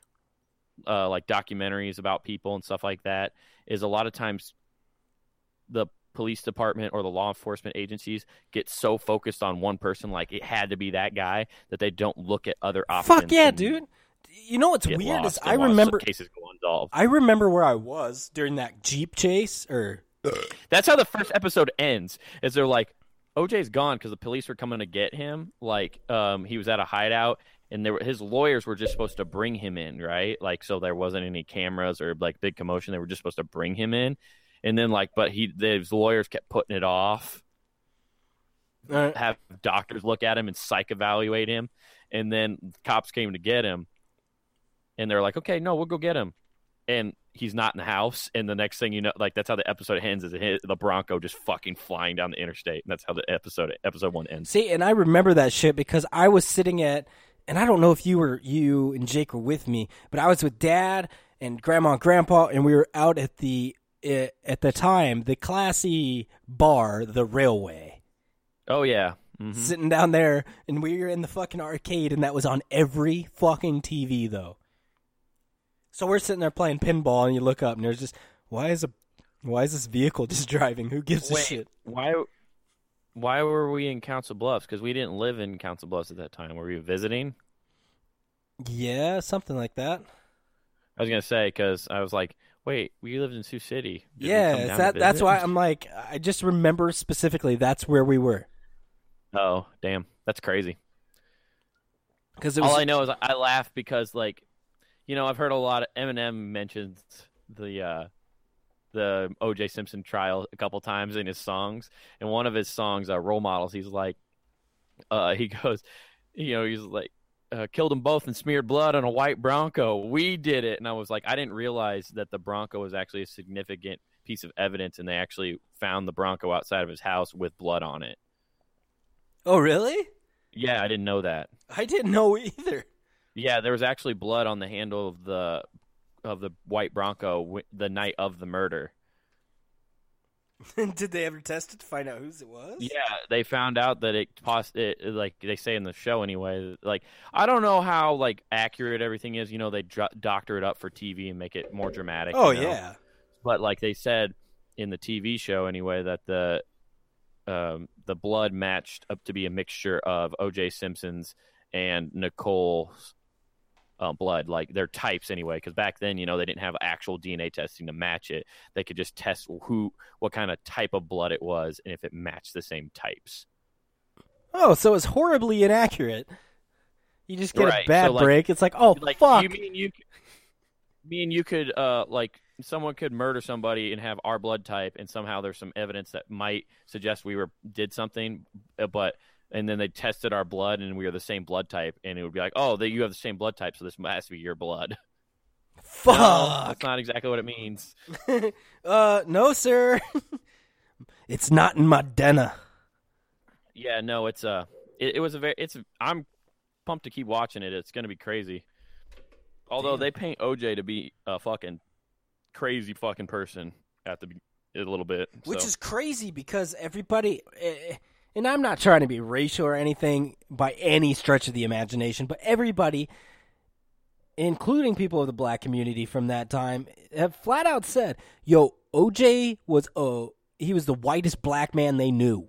Speaker 1: like documentaries about people and stuff like that, is a lot of times the police department or the law enforcement agencies get so focused on one person, like it had to be that guy, that they don't look at other options.
Speaker 2: Fuck yeah, dude. You know what's weird is I remember
Speaker 1: cases go unsolved.
Speaker 2: I remember where I was during that Jeep chase.
Speaker 1: That's how the first episode ends. Is they're like, OJ's gone because the police were coming to get him. Like, he was at a hideout, and his lawyers were just supposed to bring him in, right? Like, so there wasn't any cameras or like big commotion. They were just supposed to bring him in. and then but his lawyers kept putting it off. Have doctors look at him and psych evaluate him, and then cops came to get him, and they're like, okay, no, we'll go get him, and he's not in the house, and the next thing you know, that's how the episode ends, is the Bronco just fucking flying down the interstate, and that's how the episode 1 ends.
Speaker 2: See, and I remember that shit because I was sitting at, and I don't know if you and Jake were with me, but I was with Dad and Grandma and Grandpa, and we were out at the time, the classy bar, the Railway.
Speaker 1: Oh, yeah.
Speaker 2: Mm-hmm. Sitting down there, and we were in the fucking arcade, and that was on every fucking TV, though. So we're sitting there playing pinball, and you look up, and there's just, why is this vehicle just driving? Who gives a shit?
Speaker 1: Why were we in Council Bluffs? Because we didn't live in Council Bluffs at that time. Were we visiting?
Speaker 2: Yeah, something like that.
Speaker 1: I was going to say, because I was like, wait, we lived in Sioux City.
Speaker 2: That's why I'm like, I just remember specifically that's where we were.
Speaker 1: Oh, damn. That's crazy.
Speaker 2: Because
Speaker 1: all I know is I laugh because, I've heard a lot of Eminem mentions the O.J. Simpson trial a couple times in his songs. And one of his songs, Role Models, he's like, he goes, he's like, killed them both and smeared blood on a white Bronco. We did it. And I was like, I didn't realize that the Bronco was actually a significant piece of evidence, and they actually found the Bronco outside of his house with blood on it.
Speaker 2: Oh, really?
Speaker 1: Yeah, I didn't know that.
Speaker 2: I didn't know either.
Speaker 1: Yeah, there was actually blood on the handle of the white Bronco the night of the murder.
Speaker 2: Did they ever test it to find out whose it was?
Speaker 1: Yeah, they found out that it like they say in the show anyway. I don't know how accurate everything is. They doctor it up for TV and make it more dramatic.
Speaker 2: Oh yeah,
Speaker 1: but they said in the TV show anyway that the blood matched up to be a mixture of O.J. Simpson's and Nicole's blood, their types anyway, because back then, they didn't have actual DNA testing to match it. They could just test what kind of type of blood it was and if it matched the same types.
Speaker 2: Oh, so it's horribly inaccurate. You just get a bad break. It's like, oh, fuck.
Speaker 1: Me and you could, someone could murder somebody and have our blood type, and somehow there's some evidence that might suggest we did something, and then they tested our blood and we are the same blood type, and it would be like, oh, you have the same blood type, so this has to be your blood.
Speaker 2: Fuck.
Speaker 1: No, that's not exactly what it means.
Speaker 2: No, sir. It's not in my DNA.
Speaker 1: Yeah, no, I'm pumped to keep watching it. It's going to be crazy. Although they paint OJ to be a fucking crazy fucking person a little bit.
Speaker 2: Which is crazy because everybody, and I'm not trying to be racial or anything by any stretch of the imagination, but everybody, including people of the black community from that time, have flat out said, yo, OJ was he was the whitest black man they knew.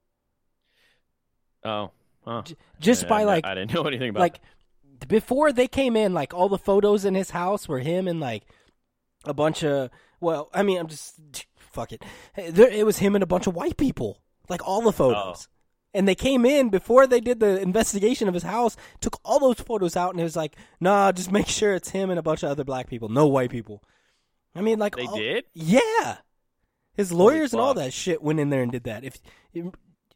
Speaker 1: Oh. Huh.
Speaker 2: Just by
Speaker 1: I didn't know anything about that.
Speaker 2: Before they came in, all the photos in his house were him and a bunch of, fuck it. It was him and a bunch of white people, all the photos. Oh. And they came in before they did the investigation of his house, took all those photos out, and it was like, nah, just make sure it's him and a bunch of other black people, no white people. They
Speaker 1: did?
Speaker 2: Yeah. His lawyers and all that shit went in there and did that. You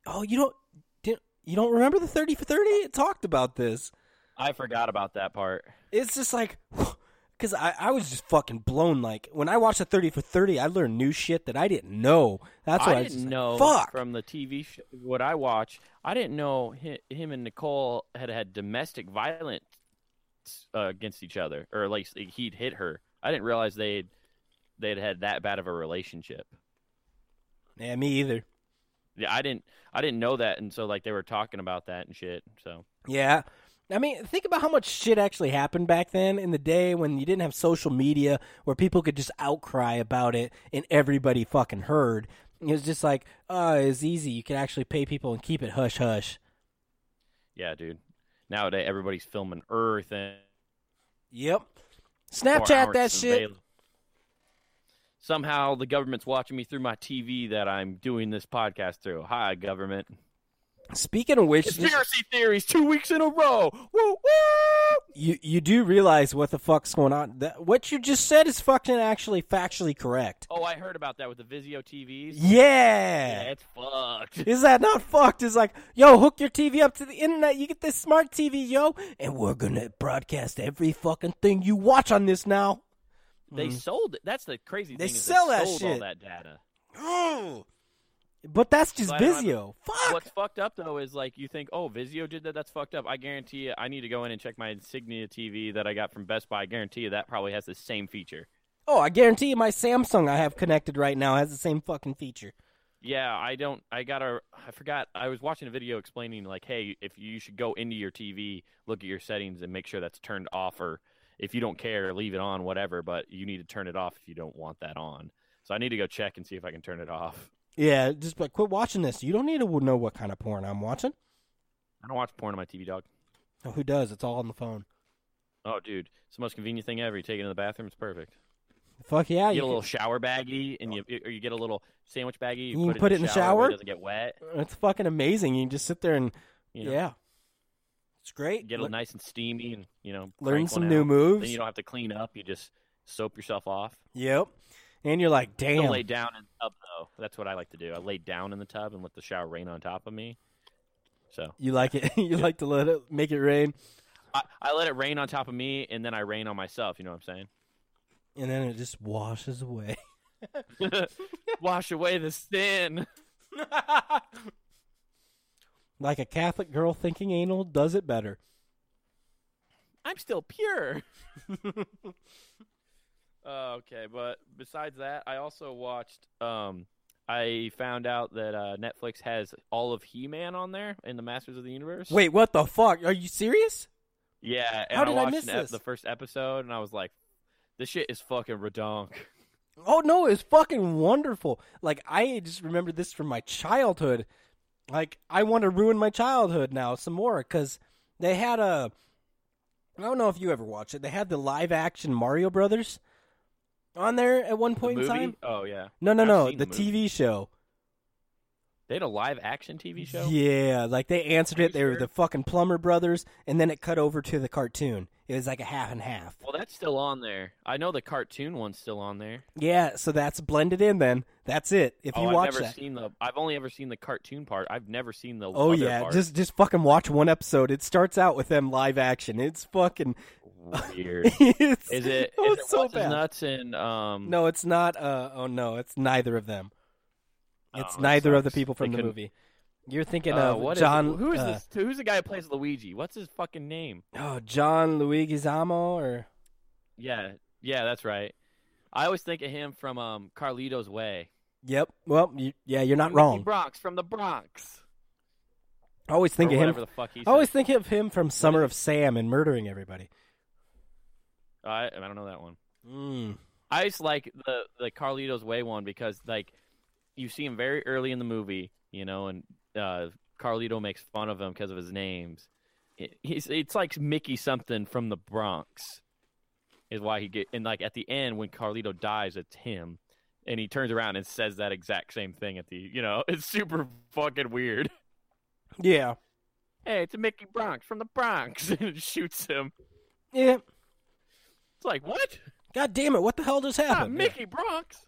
Speaker 2: don't remember the 30 for 30? It talked about this.
Speaker 1: I forgot about that part.
Speaker 2: It's just because I was just fucking blown. When I watched the 30 for 30, I learned new shit that I didn't know. That's what I didn't know
Speaker 1: from the TV show. What I watched, I didn't know him and Nicole had domestic violence against each other, or he'd hit her. I didn't realize they'd had that bad of a relationship.
Speaker 2: Yeah, me either.
Speaker 1: Yeah, I didn't know that, and so they were talking about that and shit. So
Speaker 2: yeah. Think about how much shit actually happened back then in the day when you didn't have social media where people could just outcry about it and everybody fucking heard. It was just it's easy. You can actually pay people and keep it hush-hush.
Speaker 1: Yeah, dude. Nowadays, everybody's filming everything.
Speaker 2: Yep. Snapchat that shit.
Speaker 1: Somehow the government's watching me through my TV that I'm doing this podcast through. Hi, government.
Speaker 2: Speaking of which,
Speaker 1: Conspiracy theories 2 weeks in a row. Woo woo!
Speaker 2: you do realize what the fuck's going on. What you just said is fucking actually factually correct.
Speaker 1: Oh, I heard about that with the Vizio TVs.
Speaker 2: Yeah.
Speaker 1: It's fucked.
Speaker 2: Is that not fucked? It's like, yo, hook your TV up to the internet. You get this smart TV, yo, and we're gonna broadcast every fucking thing you watch on this now.
Speaker 1: They sold it. That's the crazy
Speaker 2: They
Speaker 1: thing.
Speaker 2: sell
Speaker 1: they
Speaker 2: that
Speaker 1: sold
Speaker 2: shit.
Speaker 1: all that data.
Speaker 2: Oh. But that's just
Speaker 1: So I don't have
Speaker 2: Vizio. Fuck.
Speaker 1: What's fucked up though is like you think, oh, Vizio did that. That's fucked up. I guarantee you, I need to go in and check my Insignia TV that I got from Best Buy. I guarantee you that probably has the same feature.
Speaker 2: Oh, I guarantee you my Samsung I have connected right now has the same fucking feature.
Speaker 1: Yeah, I forgot. I was watching a video explaining like, hey, if you should go into your TV, look at your settings and make sure that's turned off, or if you don't care, leave it on, whatever. But you need to turn it off if you don't want that on. So I need to go check and see if I can turn it off.
Speaker 2: Yeah, just but quit watching this. You don't need to know what kind of porn I'm watching.
Speaker 1: I don't watch porn on my TV, dog.
Speaker 2: Oh, who does? It's all on the phone.
Speaker 1: Oh, dude, it's the most convenient thing ever. You take it in the bathroom, it's perfect.
Speaker 2: Fuck yeah.
Speaker 1: You get a little shower baggie, and you get a little sandwich baggie.
Speaker 2: You can put it in the shower
Speaker 1: where it doesn't get wet.
Speaker 2: It's fucking amazing. You can just sit there and, yeah. It's great.
Speaker 1: Get it nice and steamy and,
Speaker 2: learn
Speaker 1: crank
Speaker 2: some
Speaker 1: one
Speaker 2: new
Speaker 1: out.
Speaker 2: moves.
Speaker 1: Then you don't have to clean up. You just soap yourself off.
Speaker 2: Yep. And you're like, damn.
Speaker 1: Don't lay down in the tub, though. That's what I like to do. I lay down in the tub and let the shower rain on top of me. So
Speaker 2: You like it? You like to let it make it rain?
Speaker 1: I let it rain on top of me, and then I rain on myself. You know what I'm saying?
Speaker 2: And then it just washes away.
Speaker 1: Wash away the sin.
Speaker 2: Like a Catholic girl thinking anal does it better.
Speaker 1: I'm still pure. Okay, but besides that, I also watched. I found out that Netflix has all of He-Man on there in the Masters of the Universe.
Speaker 2: Wait, what the fuck? Are you serious?
Speaker 1: Yeah, and
Speaker 2: How did I
Speaker 1: watched
Speaker 2: miss this?
Speaker 1: the first episode, and I was like, "This shit is fucking redonk."
Speaker 2: Oh no, it's fucking wonderful. Like I just remember this from my childhood. Like I want to ruin my childhood now some more because they had I don't know if you ever watched it. They had the live action Mario Brothers on there at one point
Speaker 1: The
Speaker 2: in
Speaker 1: movie?
Speaker 2: time.
Speaker 1: Oh yeah.
Speaker 2: No,
Speaker 1: I've seen
Speaker 2: the
Speaker 1: movie.
Speaker 2: TV show.
Speaker 1: They had a live action TV show.
Speaker 2: Yeah, like they answered
Speaker 1: Are
Speaker 2: it.
Speaker 1: you
Speaker 2: They were
Speaker 1: sure?
Speaker 2: the fucking Plumber Brothers, and then it cut over to the cartoon. It was like a half and half.
Speaker 1: Well, that's still on there. I know the cartoon one's still on there.
Speaker 2: Yeah, so that's blended in. Then that's it. If you watch that,
Speaker 1: I've only ever seen the cartoon part. I've never seen the.
Speaker 2: oh
Speaker 1: other
Speaker 2: yeah,
Speaker 1: part.
Speaker 2: just fucking watch one episode. It starts out with them live action. It's fucking
Speaker 1: weird.
Speaker 2: it's,
Speaker 1: Is it?
Speaker 2: Oh,
Speaker 1: Is
Speaker 2: it's
Speaker 1: it
Speaker 2: so
Speaker 1: what's his
Speaker 2: bad.
Speaker 1: nuts and
Speaker 2: No, it's not. Oh no, it's neither of them. It's
Speaker 1: that
Speaker 2: neither of the
Speaker 1: sucks.
Speaker 2: people from
Speaker 1: They
Speaker 2: the
Speaker 1: couldn't-
Speaker 2: movie. You're thinking of
Speaker 1: what is
Speaker 2: John.
Speaker 1: it? Who is this? Who's the guy who plays Luigi? What's his fucking name?
Speaker 2: Oh, John Leguizamo, or
Speaker 1: Yeah, that's right. I always think of him from Carlito's Way.
Speaker 2: yep. Well, you're not
Speaker 1: Mickey
Speaker 2: wrong.
Speaker 1: Bronx from the Bronx.
Speaker 2: I always think
Speaker 1: Or
Speaker 2: of him.
Speaker 1: whatever the fuck he
Speaker 2: I always
Speaker 1: said.
Speaker 2: think of him from Summer of Sam and murdering everybody.
Speaker 1: I don't know that one.
Speaker 2: Mm.
Speaker 1: I just like the Carlito's Way one because like you see him very early in the movie, and Carlito makes fun of him because of his names. It's like Mickey something from the Bronx is why and like at the end when Carlito dies, it's him, and he turns around and says that exact same thing at the it's super fucking weird.
Speaker 2: Yeah.
Speaker 1: Hey, it's a Mickey Bronx from the Bronx, and it shoots him.
Speaker 2: Yeah.
Speaker 1: It's like what?
Speaker 2: God damn it! What the hell just
Speaker 1: Not
Speaker 2: happened?
Speaker 1: Mickey Bronx.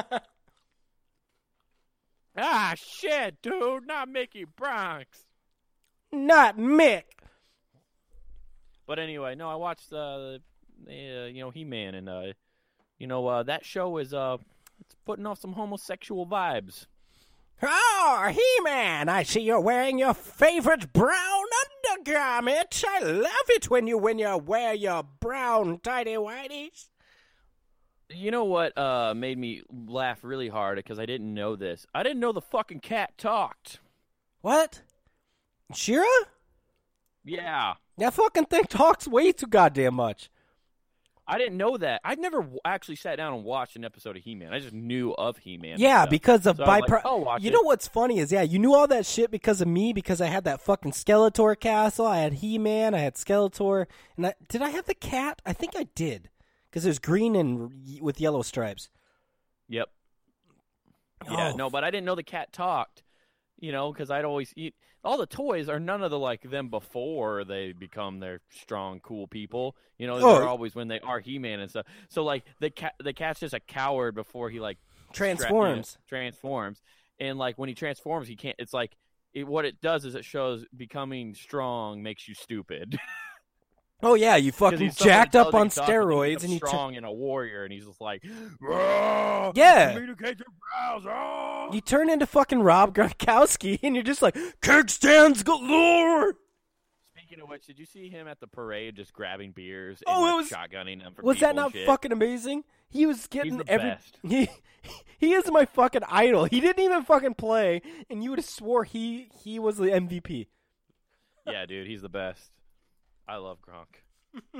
Speaker 1: Ah, shit, dude, not Mickey Bronx.
Speaker 2: Not Mick.
Speaker 1: But anyway, no, I watched He-Man, and that show is it's putting off some homosexual vibes.
Speaker 2: Oh, He-Man! I see you're wearing your favorite brown undergarment. I love it when you wear your brown tighty-whities.
Speaker 1: You know what made me laugh really hard because I didn't know this. I didn't know the fucking cat talked.
Speaker 2: What? Shira?
Speaker 1: Yeah.
Speaker 2: That fucking thing talks way too goddamn much.
Speaker 1: I didn't know that. I'd never actually sat down and watched an episode of He-Man. I just knew of He-Man.
Speaker 2: Yeah,
Speaker 1: and stuff.
Speaker 2: because of
Speaker 1: So I was like, I'll
Speaker 2: byproduct.
Speaker 1: watch
Speaker 2: You
Speaker 1: it.
Speaker 2: know what's funny is, you knew all that shit because of me, because I had that fucking Skeletor castle. I had He-Man. I had Skeletor. And did I have the cat? I think I did. Because it was green and with yellow stripes.
Speaker 1: Yep. Yeah,
Speaker 2: Oh.
Speaker 1: no, but I didn't know the cat talked. You know, because I'd always eat all the toys are none of the like them before they become their strong, cool people. You know, they're always when they are He-Man and stuff. So like the cat's just a coward before he like
Speaker 2: Transforms.
Speaker 1: Transforms, and like when he transforms, he can't. It's like what it does is it shows becoming strong makes you stupid.
Speaker 2: Oh yeah, you fucking jacked up on steroids, and you
Speaker 1: strong and a warrior, and he's just like,
Speaker 2: yeah,
Speaker 1: communicate your brows.
Speaker 2: You turn into fucking Rob Gronkowski, and you're just like kickstands galore.
Speaker 1: Speaking of which, did you see him at the parade just grabbing beers and
Speaker 2: it was
Speaker 1: shotgunning them?
Speaker 2: Was that not fucking amazing? He was getting best. He is my fucking idol. He didn't even fucking play, and you would have swore he was the MVP.
Speaker 1: Yeah, dude, he's the best. I love Gronk.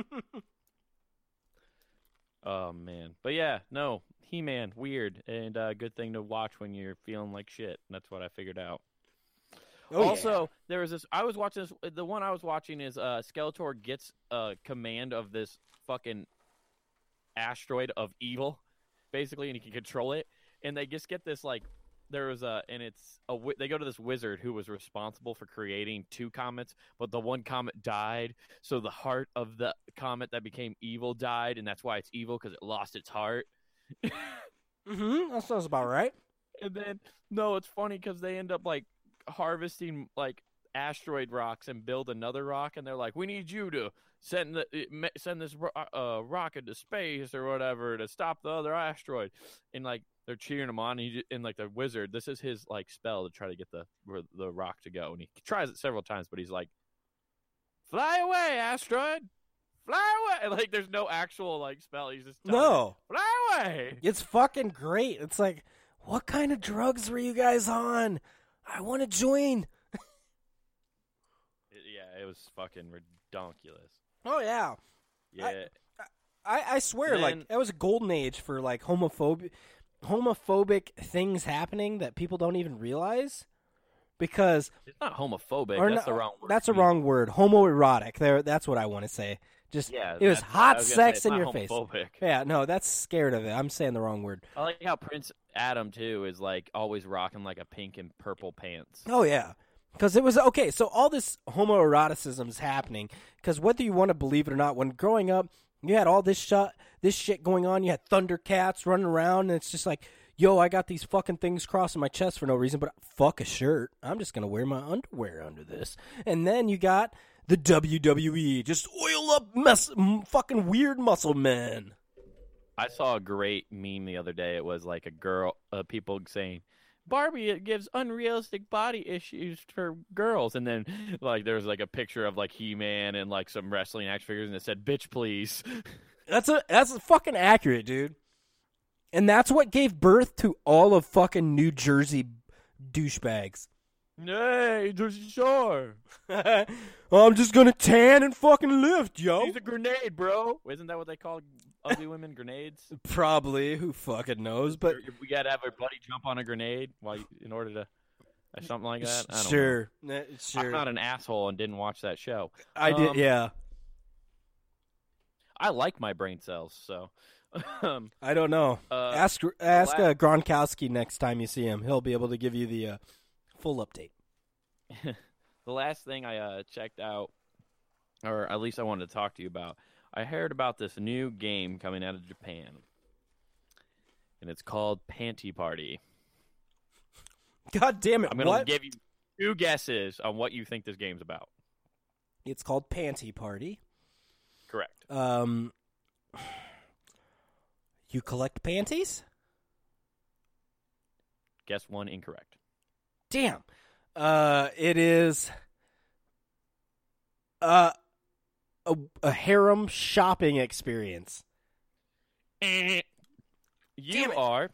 Speaker 1: Oh, man. But yeah, no, He-Man, weird, and good thing to watch when you're feeling like shit. That's what I figured out. Also, there was this, I was watching this, the one I was watching is Skeletor gets command of this fucking asteroid of evil, basically, and he can control it, and they just get this, like, there was they go to this wizard who was responsible for creating 2 comets, but the one comet died, so the heart of the comet that became evil died, and that's why it's evil, because it lost its heart.
Speaker 2: That sounds about right.
Speaker 1: And then, no, it's funny, because they end up, like, harvesting, like, asteroid rocks and build another rock, and they're like, we need you to send this rocket to space or whatever to stop the other asteroid, and like they're cheering him on, and like the wizard, this is his like spell to try to get the rock to go, and he tries it several times, but he's like, fly away, asteroid, fly away. Like there's no actual like spell, he's just fly away.
Speaker 2: It's fucking great. It's like, what kind of drugs were you guys on? I want to join.
Speaker 1: Yeah, it was fucking redonkulous.
Speaker 2: Oh yeah,
Speaker 1: yeah.
Speaker 2: I swear, like it was a golden age for like homophobic things happening that people don't even realize. Because
Speaker 1: it's not homophobic. That's the wrong word.
Speaker 2: That's a wrong word. Homoerotic. That's what I want to say. Just it was hot sex in your face. Yeah, no, that's scared of it. I'm saying the wrong word.
Speaker 1: I like how Prince Adam too is like always rocking like a pink and purple pants.
Speaker 2: Oh yeah. Because it was, okay, so all this homoeroticism is happening, because whether you want to believe it or not, when growing up, you had all this shit going on, you had Thundercats running around, and it's just like, yo, I got these fucking things crossing my chest for no reason, but fuck a shirt, I'm just going to wear my underwear under this. And then you got the WWE, just oil up fucking weird muscle men.
Speaker 1: I saw a great meme the other day. It was like a girl, people saying, Barbie, it gives unrealistic body issues for girls, and then like there's like a picture of like He-Man and like some wrestling action figures, and it said "bitch, please."
Speaker 2: That's fucking accurate, dude. And that's what gave birth to all of fucking New Jersey douchebags.
Speaker 1: Hey, sure.
Speaker 2: I'm just gonna tan and fucking lift, yo.
Speaker 1: He's a grenade, bro. Isn't that what they call ugly women, grenades?
Speaker 2: Probably. Who fucking knows? But
Speaker 1: we gotta have everybody jump on a grenade in order to something like that. I don't know.
Speaker 2: Sure.
Speaker 1: I'm not an asshole and didn't watch that show.
Speaker 2: I did. Yeah.
Speaker 1: I like my brain cells, so.
Speaker 2: I don't know. Ask Gronkowski next time you see him. He'll be able to give you the full update.
Speaker 1: The last thing I checked out, or at least I wanted to talk to you about, I heard about this new game coming out of Japan, and it's called Panty Party.
Speaker 2: God damn it!
Speaker 1: I'm going to give you 2 guesses on what you think this game's about.
Speaker 2: It's called Panty Party.
Speaker 1: Correct.
Speaker 2: You collect panties?
Speaker 1: Guess 1 incorrect.
Speaker 2: Damn. It is a harem shopping experience.
Speaker 1: You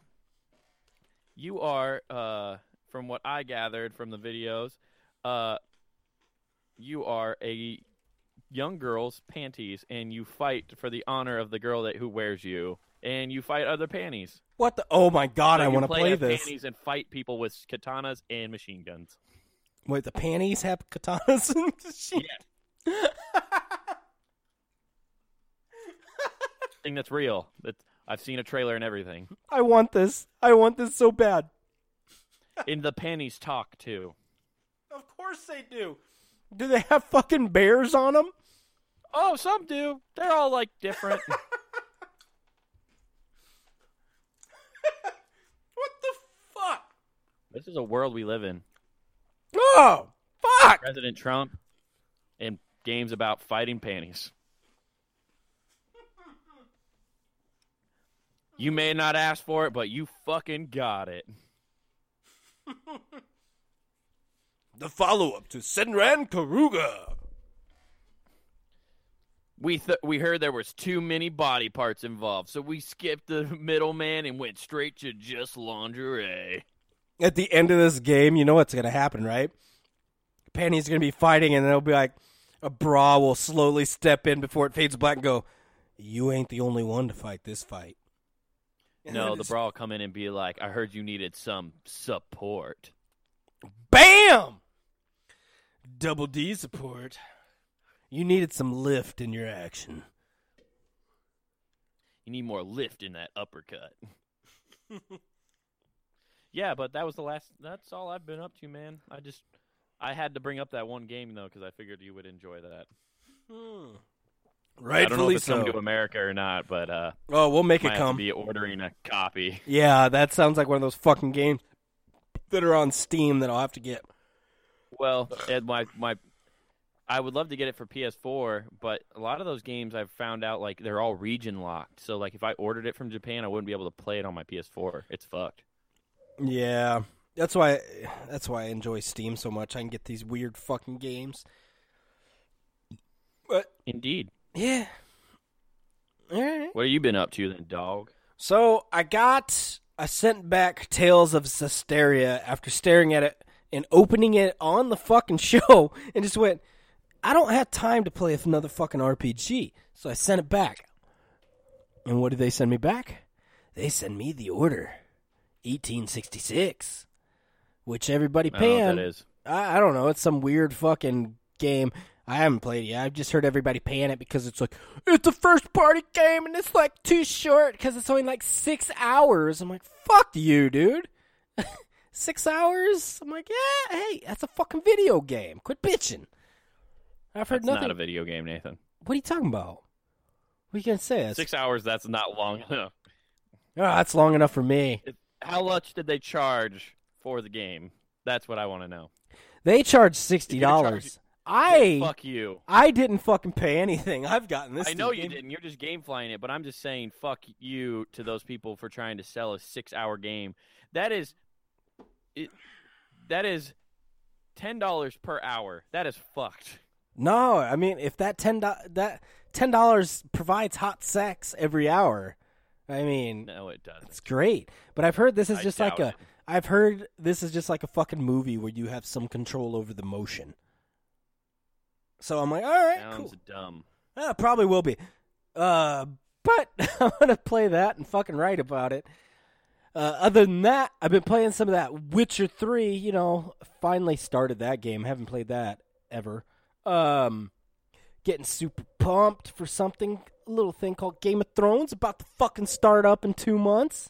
Speaker 1: are from what I gathered from the videos, you are a young girl's panties, and you fight for the honor of the girl who wears you, and you fight other panties.
Speaker 2: What the? Oh my god,
Speaker 1: so
Speaker 2: I want to play this.
Speaker 1: Panties and fight people with katanas and machine guns.
Speaker 2: Wait, the panties have katanas and machine?
Speaker 1: Yeah. Thing that's real. I've seen a trailer and everything.
Speaker 2: I want this. I want this so bad.
Speaker 1: And the panties talk, too.
Speaker 2: Of course they do. Do they have fucking bears on them?
Speaker 1: Oh, some do. They're all, like, different.
Speaker 2: What the fuck?
Speaker 1: This is a world we live in.
Speaker 2: Oh, fuck!
Speaker 1: President Trump and games about fighting panties. You may not ask for it, but you fucking got it.
Speaker 2: The follow-up to Senran Karuga.
Speaker 1: We heard there was too many body parts involved, so we skipped the middleman and went straight to just lingerie.
Speaker 2: At the end of this game, you know what's going to happen, right? Panty's going to be fighting, and it'll be like a bra will slowly step in before it fades black and go, you ain't the only one to fight this fight.
Speaker 1: No, the bra will come in and be like, I heard you needed some support.
Speaker 2: Bam! Double D support. You needed some lift in your action.
Speaker 1: You need more lift in that uppercut. Yeah, but that was that's all I've been up to, man. I had to bring up that one game, though, because I figured you would enjoy that.
Speaker 2: Rightfully
Speaker 1: I don't know if it's
Speaker 2: so.
Speaker 1: coming to America or not, but
Speaker 2: Oh, we'll make it
Speaker 1: might have
Speaker 2: come.
Speaker 1: to be ordering a copy.
Speaker 2: Yeah, that sounds like one of those fucking games that are on Steam that I'll have to get.
Speaker 1: Well, Ed, I would love to get it for PS4, but a lot of those games I've found out, like, they're all region locked. So, like, if I ordered it from Japan, I wouldn't be able to play it on my PS4. It's fucked.
Speaker 2: Yeah, that's why I enjoy Steam so much. I can get these weird fucking games. But
Speaker 1: Indeed.
Speaker 2: yeah, all right.
Speaker 1: What have you been up to then, dog?
Speaker 2: So I sent back Tales of Zestiria after staring at it and opening it on the fucking show, and just went, I don't have time to play another fucking RPG, so I sent it back. And what did they send me back? They send me The Order 1866, which everybody
Speaker 1: I don't know what
Speaker 2: panned.
Speaker 1: that is.
Speaker 2: I don't know. It's some weird fucking game. I haven't played it yet. I've just heard everybody pan it because it's like, it's a first-party game and it's like too short because it's only like 6 hours. I'm like, fuck you, dude. 6 hours? I'm like, yeah, hey, that's a fucking video game. Quit bitching. I've heard
Speaker 1: That's
Speaker 2: nothing.
Speaker 1: not a video game, Nathan.
Speaker 2: What are you talking about? What are you going to say? That's,
Speaker 1: 6 hours, that's not long enough.
Speaker 2: oh, that's long enough for me.
Speaker 1: How much did they charge for the game? That's what I want to know.
Speaker 2: They charge
Speaker 1: If you're
Speaker 2: $60.
Speaker 1: Fuck you.
Speaker 2: I didn't fucking pay anything. I've gotten this.
Speaker 1: I know you
Speaker 2: game.
Speaker 1: didn't. You're just game flying it, but I'm just saying fuck you to those people for trying to sell a 6-hour game. That is $10 per hour. That is fucked.
Speaker 2: No, I mean if that $10 provides hot sex every hour, I mean
Speaker 1: No, it doesn't.
Speaker 2: it's great. But I've heard this is
Speaker 1: I
Speaker 2: just like
Speaker 1: doubt it.
Speaker 2: I've heard this is just like a fucking movie where you have some control over the motion. So I'm like, all right,
Speaker 1: Sounds
Speaker 2: cool.
Speaker 1: dumb.
Speaker 2: Probably will be. But I'm gonna play that and fucking write about it. Other than that, I've been playing some of that Witcher 3. You know, finally started that game. Haven't played that ever. Getting super pumped for something, a little thing called Game of Thrones, about to fucking start up in 2 months.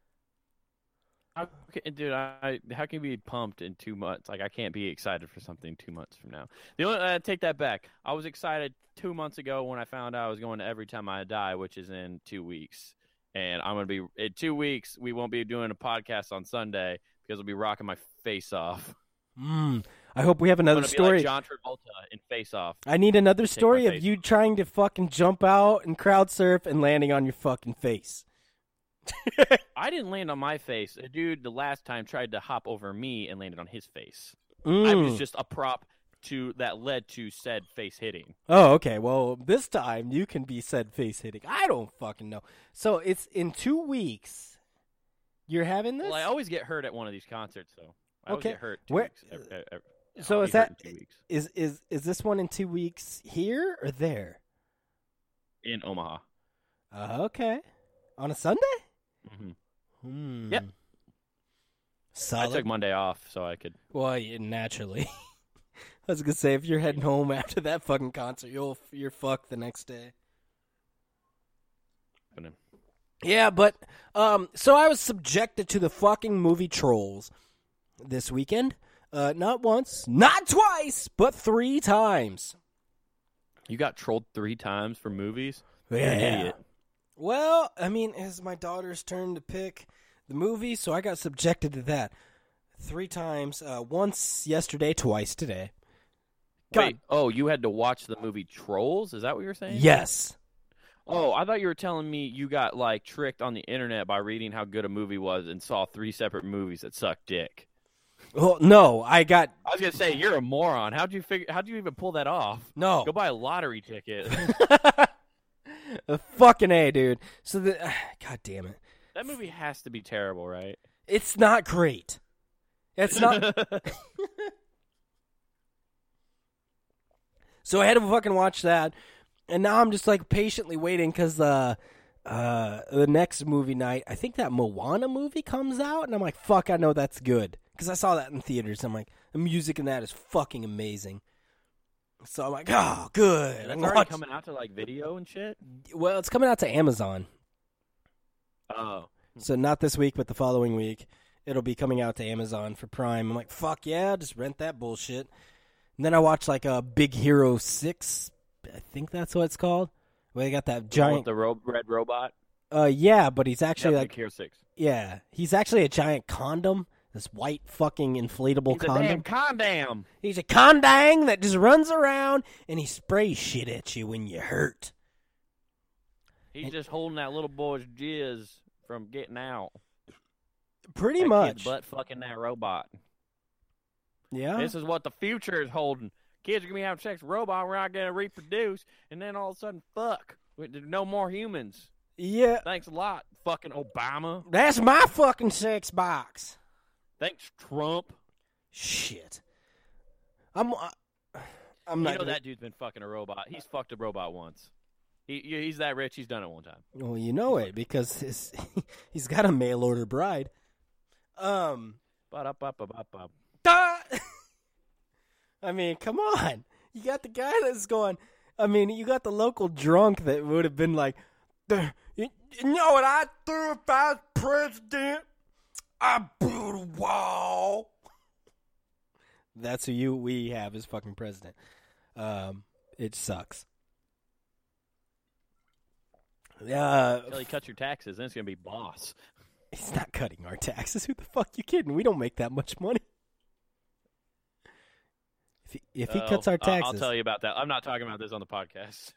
Speaker 1: Okay, dude, how can you be pumped in 2 months? Like, I can't be excited for something 2 months from now. The only take that back. I was excited 2 months ago when I found out I was going to Every Time I Die, which is in 2 weeks. And I'm going to be, in 2 weeks, we won't be doing a podcast on Sunday because I'll be rocking my face off.
Speaker 2: I hope we have another
Speaker 1: I'm gonna
Speaker 2: story.
Speaker 1: be like John Travolta in Face Off.
Speaker 2: I need another story
Speaker 1: my
Speaker 2: of
Speaker 1: face
Speaker 2: you trying to fucking jump out and crowd surf and landing on your fucking face.
Speaker 1: I didn't land on my face. A dude the last time tried to hop over me and landed on his face. I
Speaker 2: Mm.
Speaker 1: was just a prop that led to said face hitting.
Speaker 2: Oh, okay. Well, this time you can be said face hitting. I don't fucking know. So it's in 2 weeks. You're having this?
Speaker 1: Well, I always get hurt at one of these concerts, though. I always
Speaker 2: Okay.
Speaker 1: get hurt 2
Speaker 2: Where-
Speaker 1: weeks.
Speaker 2: So
Speaker 1: I'll
Speaker 2: is
Speaker 1: be hurt
Speaker 2: that
Speaker 1: in 2 weeks.
Speaker 2: is this one in 2 weeks here or there?
Speaker 1: In Omaha?
Speaker 2: Okay. On a Sunday?
Speaker 1: Mm-hmm. Yep.
Speaker 2: Solid.
Speaker 1: I took Monday off so I could.
Speaker 2: Well, yeah, naturally. I was gonna say if you're heading home after that fucking concert, you're fucked the next day. Yeah, but so I was subjected to the fucking movie Trolls. this weekend. Not once, not twice, but 3 times.
Speaker 1: You got trolled 3 times for movies?
Speaker 2: Yeah.
Speaker 1: You're an idiot.
Speaker 2: Well, I mean, it's my daughter's turn to pick the movie, so I got subjected to that 3 times. Once yesterday, twice today.
Speaker 1: Wait, you had to watch the movie Trolls? Is that what you're saying?
Speaker 2: Yes.
Speaker 1: Oh, I thought you were telling me you got, like, tricked on the internet by reading how good a movie was and saw 3 separate movies that sucked dick.
Speaker 2: Well, no, I was
Speaker 1: going to say, you're a moron. How'd you even pull that off?
Speaker 2: No.
Speaker 1: Go buy a lottery ticket.
Speaker 2: Fucking A, dude. So, God damn it.
Speaker 1: That movie has to be terrible, right?
Speaker 2: It's not great. It's not. So I had to fucking watch that, and now I'm just like patiently waiting because the next movie night, I think that Moana movie comes out, and I'm like, fuck, I know that's good because I saw that in theaters. I'm like, the music in that is fucking amazing. So I'm like, oh, good.
Speaker 1: That's already coming out to like video and shit?
Speaker 2: Well, it's coming out to Amazon.
Speaker 1: Oh.
Speaker 2: So not this week, but the following week, it'll be coming out to Amazon for Prime. I'm like, fuck yeah, just rent that bullshit. And then I watched like a Big Hero 6. I think that's what it's called. Where they got that giant.
Speaker 1: The red robot?
Speaker 2: Yeah, but he's actually
Speaker 1: yeah,
Speaker 2: like.
Speaker 1: Big Hero 6.
Speaker 2: Yeah, he's actually a giant condom. This white fucking inflatable condom.
Speaker 1: He's a damn condom.
Speaker 2: He's a condang that just runs around and he sprays shit at you when you're hurt.
Speaker 1: He's just holding that little boy's jizz from getting out.
Speaker 2: Pretty
Speaker 1: that
Speaker 2: much.
Speaker 1: Kid's butt fucking that robot.
Speaker 2: Yeah.
Speaker 1: This is what the future is holding. Kids are going to be having sex with robots. We're not going to reproduce. And then all of a sudden, fuck. There's no more humans.
Speaker 2: Yeah.
Speaker 1: Thanks a lot, fucking Obama.
Speaker 2: That's my fucking sex box.
Speaker 1: Thanks, Trump.
Speaker 2: Shit. I'm not.
Speaker 1: That dude's been fucking a robot. He's fucked a robot once. He's that rich. He's done it one time.
Speaker 2: Well, you know it because he's got a mail order bride.
Speaker 1: Ba-da-ba-ba-ba-ba.
Speaker 2: I mean, come on. You got the guy that's going. I mean, you got the local drunk that would have been like, you know what I do if I was president? I build a wall. That's who we have as fucking president. It sucks.
Speaker 1: Until he cuts your taxes, then it's going to be boss.
Speaker 2: He's not cutting our taxes. Who the fuck you kidding? We don't make that much money. If he cuts our taxes...
Speaker 1: I'll tell you about that. I'm not talking about this on the podcast.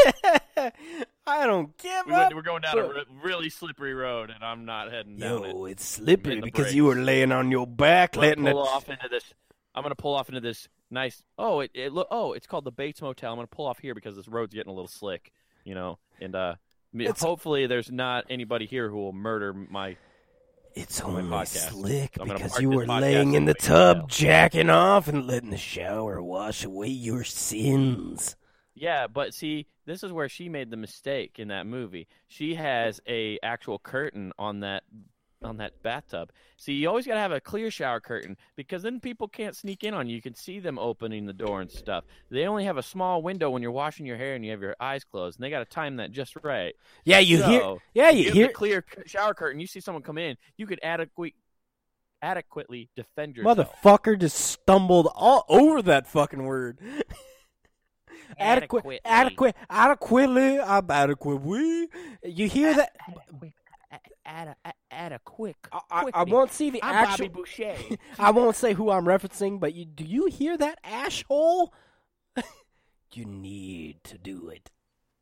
Speaker 2: I don't give up.
Speaker 1: We're going down a really slippery road, and I'm not heading down it.
Speaker 2: Yo, it's slippery because you were laying on your back, letting it...
Speaker 1: I'm going to pull off into this nice... it's called the Bates Motel. I'm going to pull off here because this road's getting a little slick, and hopefully there's not anybody here who will murder my...
Speaker 2: It's only
Speaker 1: podcast.
Speaker 2: Slick
Speaker 1: So
Speaker 2: because you were laying in the tub, jacking off, and letting the shower wash away your sins.
Speaker 1: Yeah, but see, this is where she made the mistake in that movie. She has a actual curtain on that bathtub. See, you always got to have a clear shower curtain because then people can't sneak in on you. You can see them opening the door and stuff. They only have a small window when you're washing your hair and you have your eyes closed, and they got to time that just right.
Speaker 2: Yeah, you hear
Speaker 1: the clear shower curtain. You see someone come in, you could adequately defend yourself.
Speaker 2: Motherfucker just stumbled all over that fucking word. Adequately. You hear that? I won't see the actual.
Speaker 1: Bobby Boucher.
Speaker 2: I won't say who I'm referencing, but do you hear that asshole? You need to do it.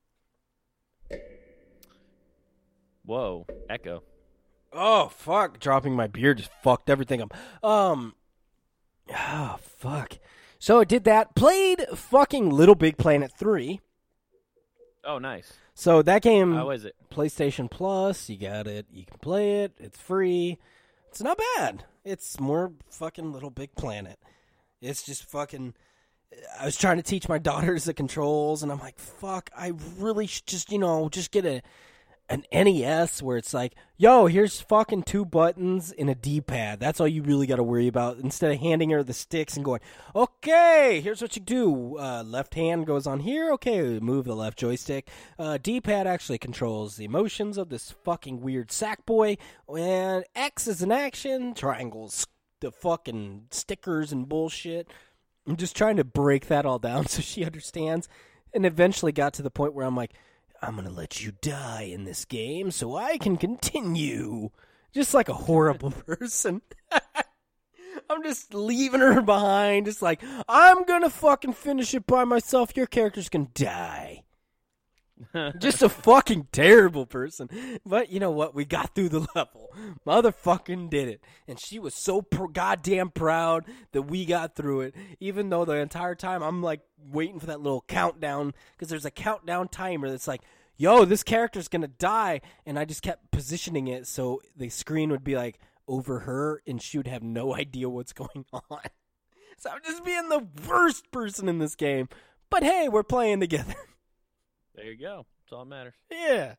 Speaker 1: Whoa, echo.
Speaker 2: Oh fuck! Dropping my beer just fucked everything up. Oh fuck. So it did that. Played fucking Little Big Planet 3.
Speaker 1: Oh, nice.
Speaker 2: So that game,
Speaker 1: how is it?
Speaker 2: PlayStation Plus, you got it. You can play it. It's free. It's not bad. It's more fucking Little Big Planet. It's just fucking... I was trying to teach my daughters the controls, and I'm like, fuck, I really should just get an NES where it's like, yo, here's fucking 2 buttons and a D-pad. That's all you really got to worry about. Instead of handing her the sticks and going, okay, here's what you do. Left hand goes on here. Okay, move the left joystick. D-pad actually controls the emotions of this fucking weird sack boy. And X is an action. Triangles the fucking stickers and bullshit. I'm just trying to break that all down so she understands. And eventually got to the point where I'm like, I'm going to let you die in this game so I can continue. Just like a horrible person. I'm just leaving her behind. Just like, I'm going to fucking finish it by myself. Your character's going to die. Just a fucking terrible person. But you know what? We got through the level. Motherfucking did it. And she was so goddamn proud that we got through it. Even though the entire time I'm like waiting for that little countdown. Because there's a countdown timer that's like, yo, this character's going to die. And I just kept positioning it so the screen would be like over her. And she would have no idea what's going on. So I'm just being the worst person in this game. But hey, we're playing together.
Speaker 1: There you go. That's all that matters.
Speaker 2: Yeah.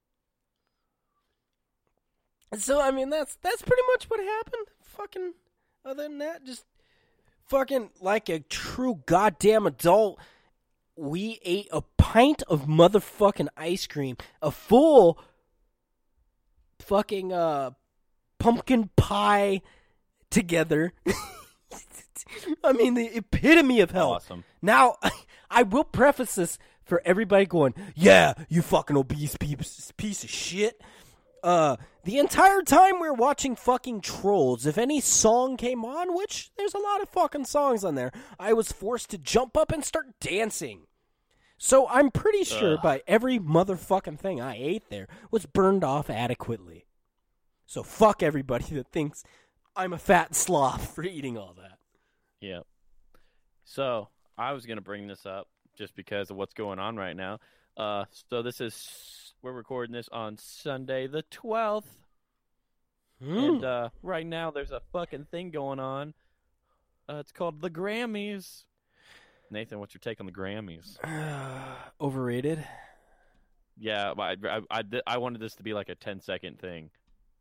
Speaker 2: So I mean that's pretty much what happened. Fucking other than that, just fucking like a true goddamn adult, we ate a pint of motherfucking ice cream, a full fucking pumpkin pie together. I mean the epitome of hell.
Speaker 1: Awesome.
Speaker 2: Now I will preface this for everybody going, yeah, you fucking obese piece of shit. The entire time we were watching fucking Trolls, if any song came on, which there's a lot of fucking songs on there, I was forced to jump up and start dancing. So I'm pretty sure by every motherfucking thing I ate there was burned off adequately. So fuck everybody that thinks I'm a fat sloth for eating all that.
Speaker 1: Yeah. So I was going to bring this up just because of what's going on right now. So we're recording this on Sunday the 12th. And right now there's a fucking thing going on. It's called the Grammys. Nathan, what's your take on the Grammys?
Speaker 2: Overrated.
Speaker 1: Yeah, I wanted this to be like a 10-second thing.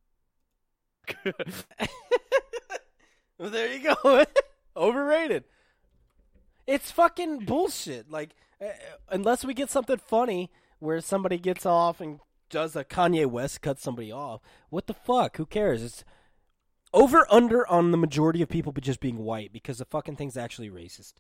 Speaker 2: Well, there you go. Overrated. It's fucking bullshit. Like, unless we get something funny where somebody gets off and does a Kanye West cut somebody off, what the fuck? Who cares? It's over under on the majority of people just being white because the fucking thing's actually racist.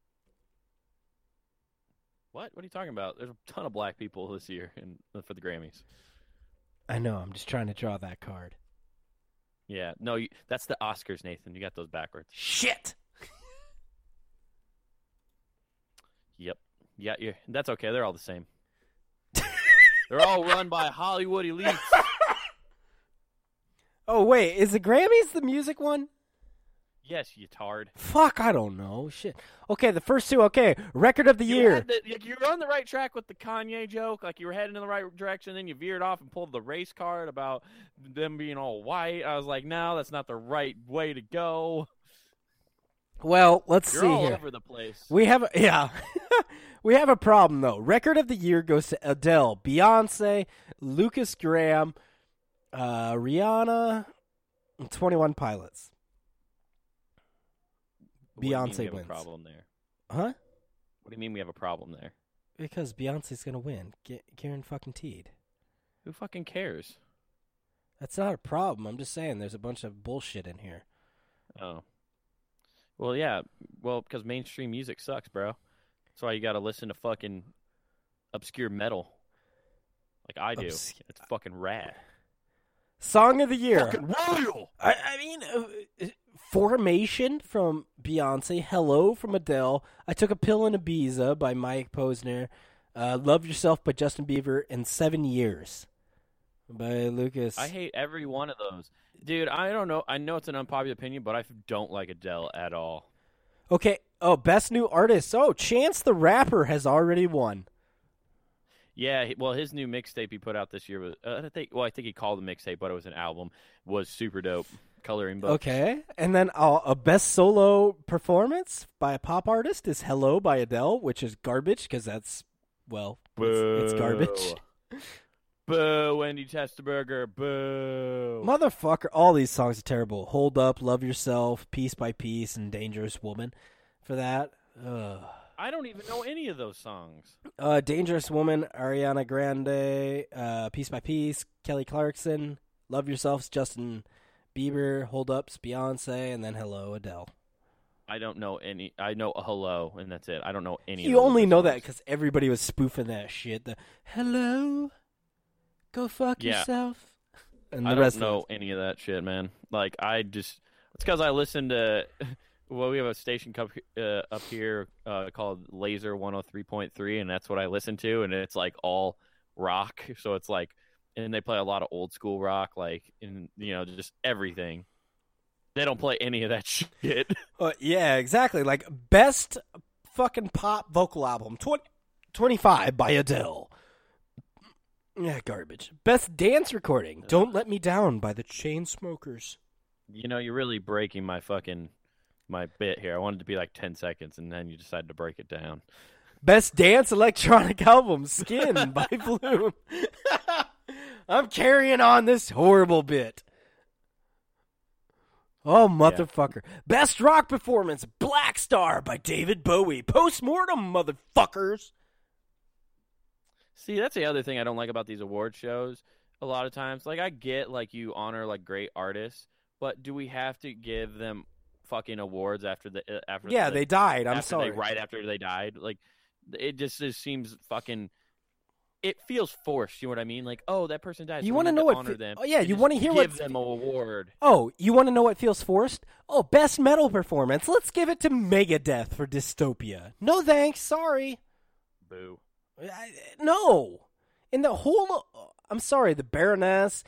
Speaker 1: What? What are you talking about? There's a ton of black people this year for the Grammys.
Speaker 2: I know. I'm just trying to draw that card.
Speaker 1: Yeah. No, that's the Oscars, Nathan. You got those backwards.
Speaker 2: Shit!
Speaker 1: Yep. Yeah, that's okay. They're all the same. They're all run by Hollywood elites.
Speaker 2: Oh, wait. Is the Grammys the music one?
Speaker 1: Yes, you tard.
Speaker 2: Fuck, I don't know. Shit. Okay, the first two, okay. Record of the year.
Speaker 1: You were on the right track with the Kanye joke. Like, you were heading in the right direction, then you veered off and pulled the race card about them being all white. I was like, no, that's not the right way to go.
Speaker 2: Well, let's
Speaker 1: You're
Speaker 2: see
Speaker 1: all
Speaker 2: here.
Speaker 1: over the place.
Speaker 2: We have we have a problem though. Record of the year goes to Adele, Beyonce, Lucas Graham, Rihanna, and 21 Pilots.
Speaker 1: What do you mean
Speaker 2: Beyonce
Speaker 1: we have
Speaker 2: wins.
Speaker 1: a problem there?
Speaker 2: Huh?
Speaker 1: What do you mean we have a problem there?
Speaker 2: Because Beyonce's gonna win. Karen fucking Teed.
Speaker 1: Who fucking cares?
Speaker 2: That's not a problem. I'm just saying there's a bunch of bullshit in here.
Speaker 1: Oh. Well, yeah. Well, because mainstream music sucks, bro. That's why you got to listen to fucking obscure metal. Like I do. It's fucking rad.
Speaker 2: Song of the year.
Speaker 1: Fucking royal!
Speaker 2: I mean, Formation from Beyonce. Hello from Adele. I Took a Pill in Ibiza by Mike Posner. Love Yourself by Justin Bieber. And 7 Years by Lucas.
Speaker 1: I hate every one of those. Dude, I don't know. I know it's an unpopular opinion, but I don't like Adele at all.
Speaker 2: Okay. Oh, Best New Artist. Oh, Chance the Rapper has already won.
Speaker 1: Yeah, well, his new mixtape he put out this year was, I think he called the mixtape, but it was an album, was super dope. Coloring book.
Speaker 2: Okay. And then a Best Solo Performance by a pop artist is Hello by Adele, which is garbage because that's, well, it's garbage.
Speaker 1: Boo, Wendy Testerberger, boo.
Speaker 2: Motherfucker, all these songs are terrible. Hold Up, Love Yourself, Piece by Piece, and Dangerous Woman for that. Ugh.
Speaker 1: I don't even know any of those songs.
Speaker 2: Dangerous Woman, Ariana Grande, Piece by Piece, Kelly Clarkson, Love Yourself, Justin Bieber, Hold Up's Beyonce, and then Hello, Adele.
Speaker 1: I don't know any. I know a Hello, and that's it. I don't know any.
Speaker 2: You
Speaker 1: of
Speaker 2: only
Speaker 1: those
Speaker 2: know
Speaker 1: songs.
Speaker 2: that because everybody was spoofing that shit. The Hello, go fuck
Speaker 1: Yeah.
Speaker 2: yourself. And
Speaker 1: I
Speaker 2: the rest
Speaker 1: don't know
Speaker 2: of it.
Speaker 1: any of that shit, man. Like it's because I listen to. Well, we have a station up here called Laser 103.3, and that's what I listen to, and it's like all rock. So it's like, and they play a lot of old school rock, like in just everything. They don't play any of that shit.
Speaker 2: Yeah, exactly. Like best fucking pop vocal album, 25 by Adele. Yeah, garbage. Best dance recording, Don't Let Me Down by the Chainsmokers.
Speaker 1: You're really breaking my bit here. I wanted to be like 10 seconds, and then you decided to break it down.
Speaker 2: Best dance electronic album, Skin by Bloom. I'm carrying on this horrible bit. Oh, motherfucker. Yeah. Best rock performance, Black Star by David Bowie. Postmortem, motherfuckers.
Speaker 1: See, that's the other thing I don't like about these award shows. A lot of times, like I get like you honor like great artists, but do we have to give them fucking awards after
Speaker 2: they died. I'm sorry.
Speaker 1: Right after they died. Like it just seems fucking. It feels forced. You know what I mean? Like, oh, that person died.
Speaker 2: You
Speaker 1: want to
Speaker 2: know what?
Speaker 1: Honor them.
Speaker 2: Oh yeah, you want to hear
Speaker 1: give them an award.
Speaker 2: Oh, you want to know what feels forced? Oh, best metal performance. Let's give it to Megadeth for Dystopia. No thanks. Sorry.
Speaker 1: Boo.
Speaker 2: No. In the whole. I'm sorry. The Baroness,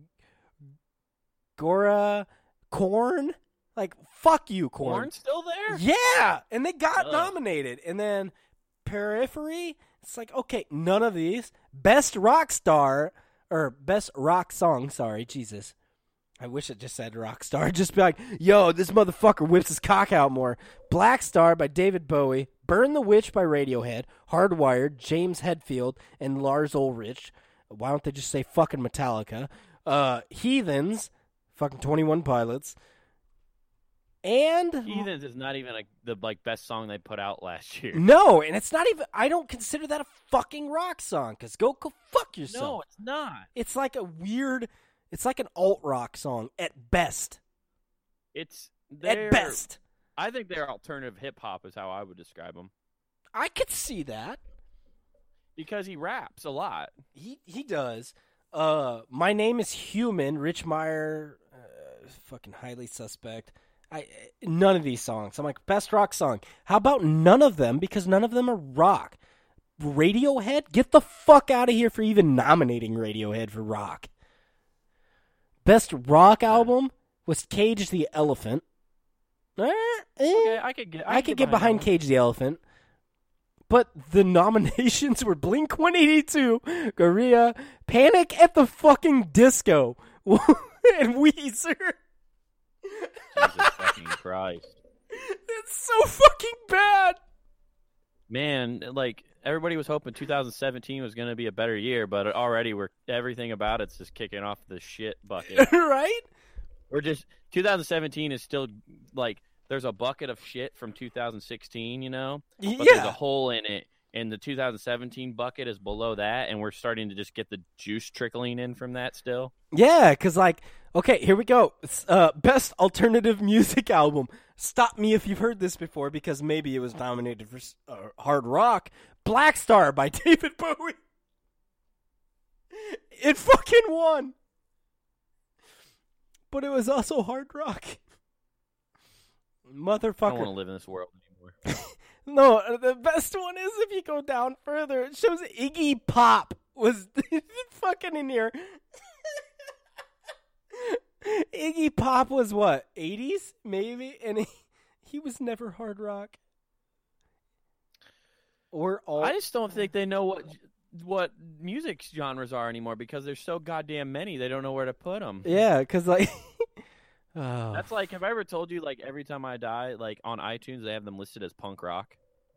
Speaker 2: Gora, Korn. Like, fuck you, Korn.
Speaker 1: Korn's still there?
Speaker 2: Yeah, and they got nominated. And then Periphery, it's like, okay, none of these. Best rock star, or best rock song, sorry, Jesus. I wish it just said rock star. Just be like, yo, this motherfucker whips his cock out more. Black Star by David Bowie, Burn the Witch by Radiohead, Hardwired, James Hetfield, and Lars Ulrich. Why don't they just say fucking Metallica? Heathens, fucking 21 Pilots. And
Speaker 1: Heathens is not even the best song they put out last year.
Speaker 2: No, and it's not even. I don't consider that a fucking rock song. Cause go fuck yourself.
Speaker 1: No, it's not.
Speaker 2: It's like a weird. It's like an alt rock song at best.
Speaker 1: It's
Speaker 2: at best.
Speaker 1: I think they're alternative hip hop is how I would describe them.
Speaker 2: I could see that
Speaker 1: because he raps a lot.
Speaker 2: He does. My Name is Human. Rich Meyer, fucking highly suspect. None of these songs. I'm like, best rock song. How about none of them? Because none of them are rock. Radiohead? Get the fuck out of here for even nominating Radiohead for rock. Best rock album was Cage the Elephant.
Speaker 1: Okay, I could
Speaker 2: get behind Cage the Elephant. But the nominations were Blink-182, Gorilla, Panic at the fucking Disco, and Weezer.
Speaker 1: Jesus fucking Christ.
Speaker 2: It's so fucking bad.
Speaker 1: Man, like, everybody was hoping 2017 was going to be a better year, but already everything about it's just kicking off the shit bucket.
Speaker 2: Right?
Speaker 1: 2017 is still, like, there's a bucket of shit from 2016, But
Speaker 2: yeah.
Speaker 1: There's a hole in it, and the 2017 bucket is below that, and we're starting to just get the juice trickling in from that still.
Speaker 2: Yeah, because, like, okay, here we go. Best alternative music album. Stop me if you've heard this before, because maybe it was nominated for hard rock. Black Star by David Bowie. It fucking won. But it was also hard rock. Motherfucker.
Speaker 1: I don't want to live in this world anymore.
Speaker 2: No, the best one is if you go down further. It shows Iggy Pop was fucking in here. Iggy Pop was what, 80s maybe, and he was never hard rock or alt.
Speaker 1: I just don't think they know what music genres are anymore because there's so goddamn many. They don't know where to put them.
Speaker 2: Yeah, because like
Speaker 1: that's like, have I ever told you like every time I die, like on iTunes they have them listed as punk rock?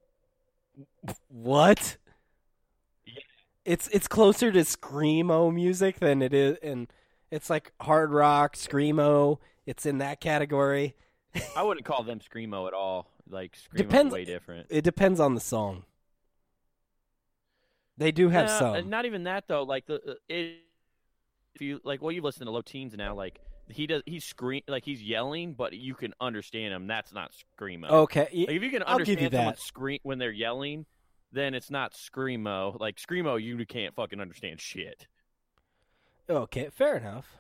Speaker 2: What?
Speaker 1: Yeah.
Speaker 2: It's closer to screamo music than it is, and it's like hard rock, screamo. It's in that category.
Speaker 1: I wouldn't call them screamo at all. Like screamo's way different.
Speaker 2: It depends on the song. They do have some.
Speaker 1: Not even that though. Like if you like, well, you listen to Low Teens now. Like He's he's yelling, but you can understand him. That's not screamo.
Speaker 2: Okay,
Speaker 1: Like, if you can
Speaker 2: I'll give you
Speaker 1: understand
Speaker 2: that.
Speaker 1: someone scream when they're yelling, then it's not screamo. Like screamo, you can't fucking understand shit.
Speaker 2: Okay, fair enough.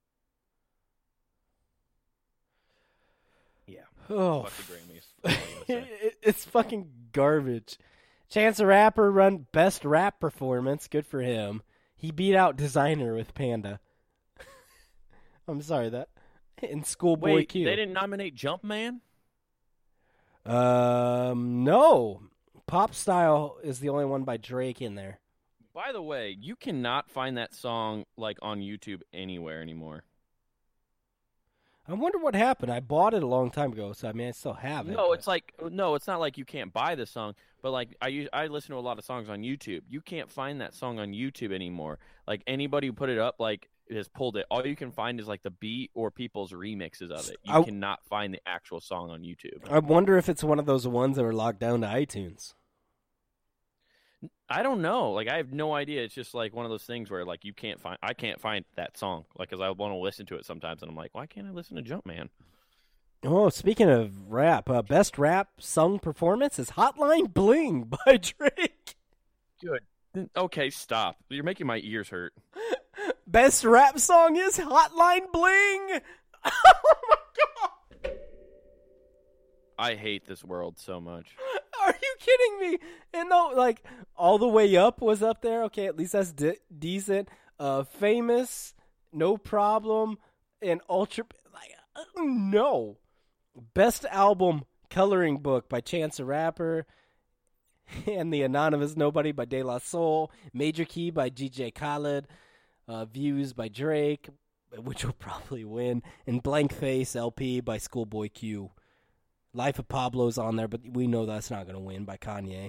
Speaker 1: Yeah.
Speaker 2: Oh,
Speaker 1: Fuck the Grammys. That's all I'm gonna say.
Speaker 2: it's fucking garbage. Chance the Rapper run best rap performance. Good for him. He beat out Designer with Panda. I'm sorry that in Schoolboy
Speaker 1: Wait,
Speaker 2: Q.
Speaker 1: they didn't nominate Jumpman?
Speaker 2: No. Pop Style is the only one by Drake in there.
Speaker 1: By the way, you cannot find that song like on YouTube anywhere anymore.
Speaker 2: I wonder what happened. I bought it a long time ago, so I mean I still have it.
Speaker 1: No,
Speaker 2: but-
Speaker 1: it's not like you can't buy the song, but like I listen to a lot of songs on YouTube. You can't find that song on YouTube anymore. Like anybody who put it up like has pulled it. All you can find is like the beat or people's remixes of it. You cannot find the actual song on YouTube.
Speaker 2: I wonder if it's one of those ones that were locked down to iTunes.
Speaker 1: I don't know. Like I have no idea. It's just like one of those things where like I can't find that song. Like cuz I want to listen to it sometimes and I'm like, why can't I listen to Jumpman?
Speaker 2: Oh, speaking of rap, best rap sung performance is Hotline Bling by Drake.
Speaker 1: Good. Okay, stop. You're making my ears hurt.
Speaker 2: Best rap song is Hotline Bling. Oh my god.
Speaker 1: I hate this world so much.
Speaker 2: Are you kidding me? And no, like All the Way Up was up there. Okay, at least that's decent. Famous, No Problem, and Ultra. Like, no. Best album, Coloring Book by Chance the Rapper, and The Anonymous Nobody by De La Soul. Major Key by DJ Khaled. Views by Drake, which will probably win. And Blank Face LP by Schoolboy Q. Life of Pablo's on there, but we know that's not going to win by Kanye.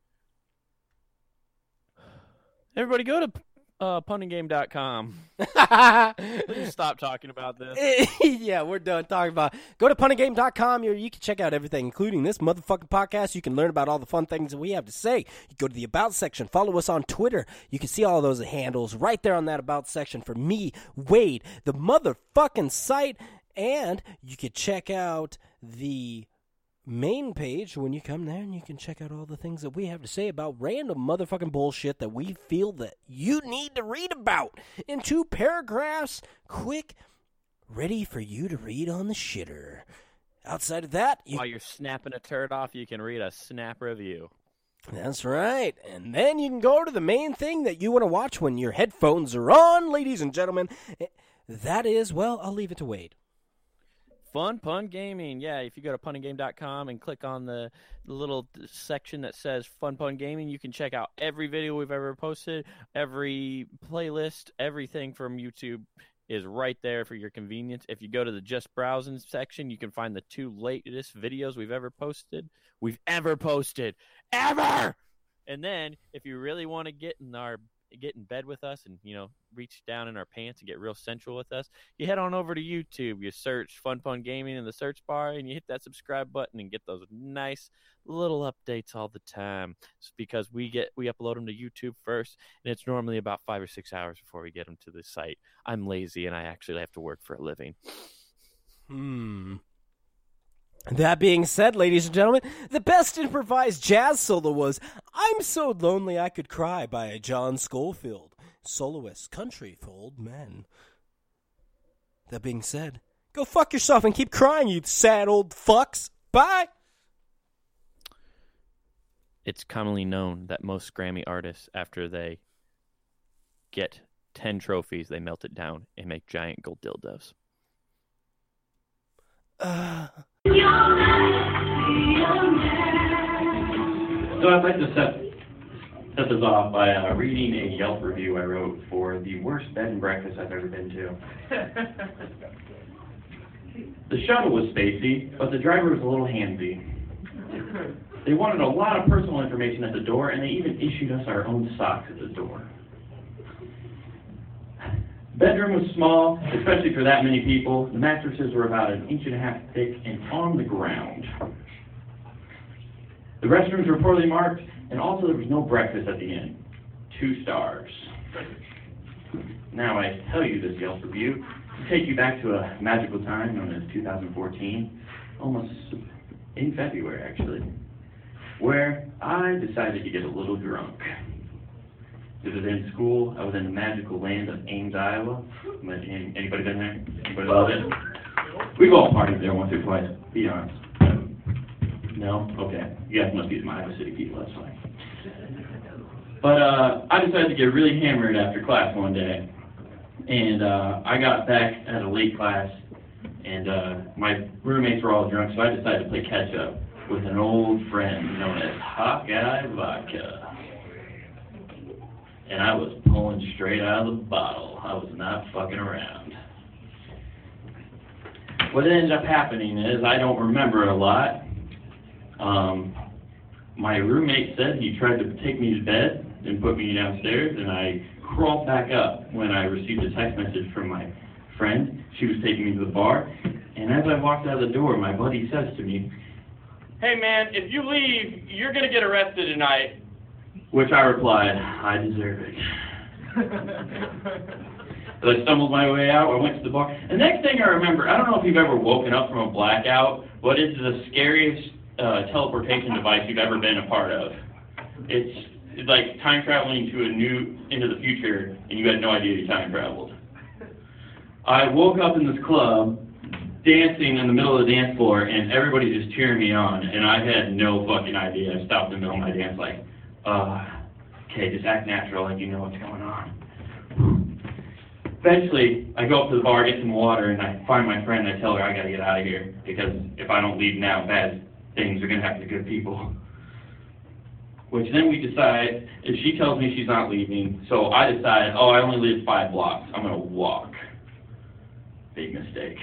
Speaker 1: Everybody go to punninggame.com. Please stop talking about this.
Speaker 2: Yeah, we're done talking about it. Go to punninggame.com. You can check out everything, including this motherfucking podcast. You can learn about all the fun things that we have to say. You go to the About section. Follow us on Twitter. You can see all those handles right there on that About section for me, Wade, the motherfucking site. And you can check out the main page when you come there, and you can check out all the things that we have to say about random motherfucking bullshit that we feel that you need to read about in 2 paragraphs, quick, ready for you to read on the shitter. Outside of that,
Speaker 1: While you're snapping a turd off, you can read a snap review.
Speaker 2: That's right. And then you can go to the main thing that you want to watch when your headphones are on, ladies and gentlemen. That is, well, I'll leave it to Wade.
Speaker 1: Fun Pun Gaming. Yeah, if you go to punninggame.com and click on the little section that says Fun Pun Gaming, you can check out every video we've ever posted, every playlist, everything from YouTube is right there for your convenience. If you go to the Just Browsing section, you can find the 2 latest videos we've ever posted. Ever! And then, if you really want to get in bed with us and, reach down in our pants and get real sensual with us, you head on over to YouTube. You search Fun Pun Gaming in the search bar, and you hit that subscribe button and get those nice little updates all the time. It's because we upload them to YouTube first, and it's normally about 5 or 6 hours before we get them to the site. I'm lazy, and I actually have to work for a living.
Speaker 2: That being said, ladies and gentlemen, the best improvised jazz solo was I'm So Lonely I Could Cry by John Schofield, soloist, country for old men. That being said, go fuck yourself and keep crying, you sad old fucks. Bye!
Speaker 1: It's commonly known that most Grammy artists, after they get 10 trophies, they melt it down and make giant gold dildos.
Speaker 3: So I'd like to set this off by reading a Yelp review I wrote for the worst bed and breakfast I've ever been to. The shuttle was spacey, but the driver was a little handsy. They wanted a lot of personal information at the door, and they even issued us our own socks at the door. Bedroom was small, especially for that many people. The mattresses were about 1.5 inches thick and on the ground. The restrooms were poorly marked, and also there was no breakfast at the inn. 2 stars. Now I tell you this Yelp review take you back to a magical time known as 2014, almost in February actually, where I decided to get a little drunk. It was in school. I was in the magical land of Ames, Iowa. Anybody been there? Anybody love it? We've all partied there once or twice, be honest. No? Okay. You guys must be some Iowa City people, that's fine. But I decided to get really hammered after class one day. And I got back at a late class, and my roommates were all drunk, so I decided to play catch-up with an old friend known as Hot Guy Vodka. And I was pulling straight out of the bottle. I was not fucking around. What ended up happening is I don't remember a lot. My roommate said he tried to take me to bed and put me downstairs, and I crawled back up when I received a text message from my friend. She was taking me to the bar, and as I walked out the door, my buddy says to me, "Hey man, if you leave, you're going to get arrested tonight." Which I replied, "I deserve it." As I stumbled my way out, I went to the bar. The next thing I remember, I don't know if you've ever woken up from a blackout, but it's the scariest teleportation device you've ever been a part of. It's like time traveling into the future, and you had no idea you time traveled. I woke up in this club, dancing in the middle of the dance floor, and everybody just cheering me on, and I had no fucking idea. I stopped in the middle of my dance like, okay, just act natural like you know what's going on. Eventually, I go up to the bar, get some water, and I find my friend, and I tell her I gotta get out of here, because if I don't leave now, bad things are gonna happen to good people. Which then we decide, if she tells me she's not leaving, so I decide, I only live 5 blocks, I'm gonna walk. Big mistake.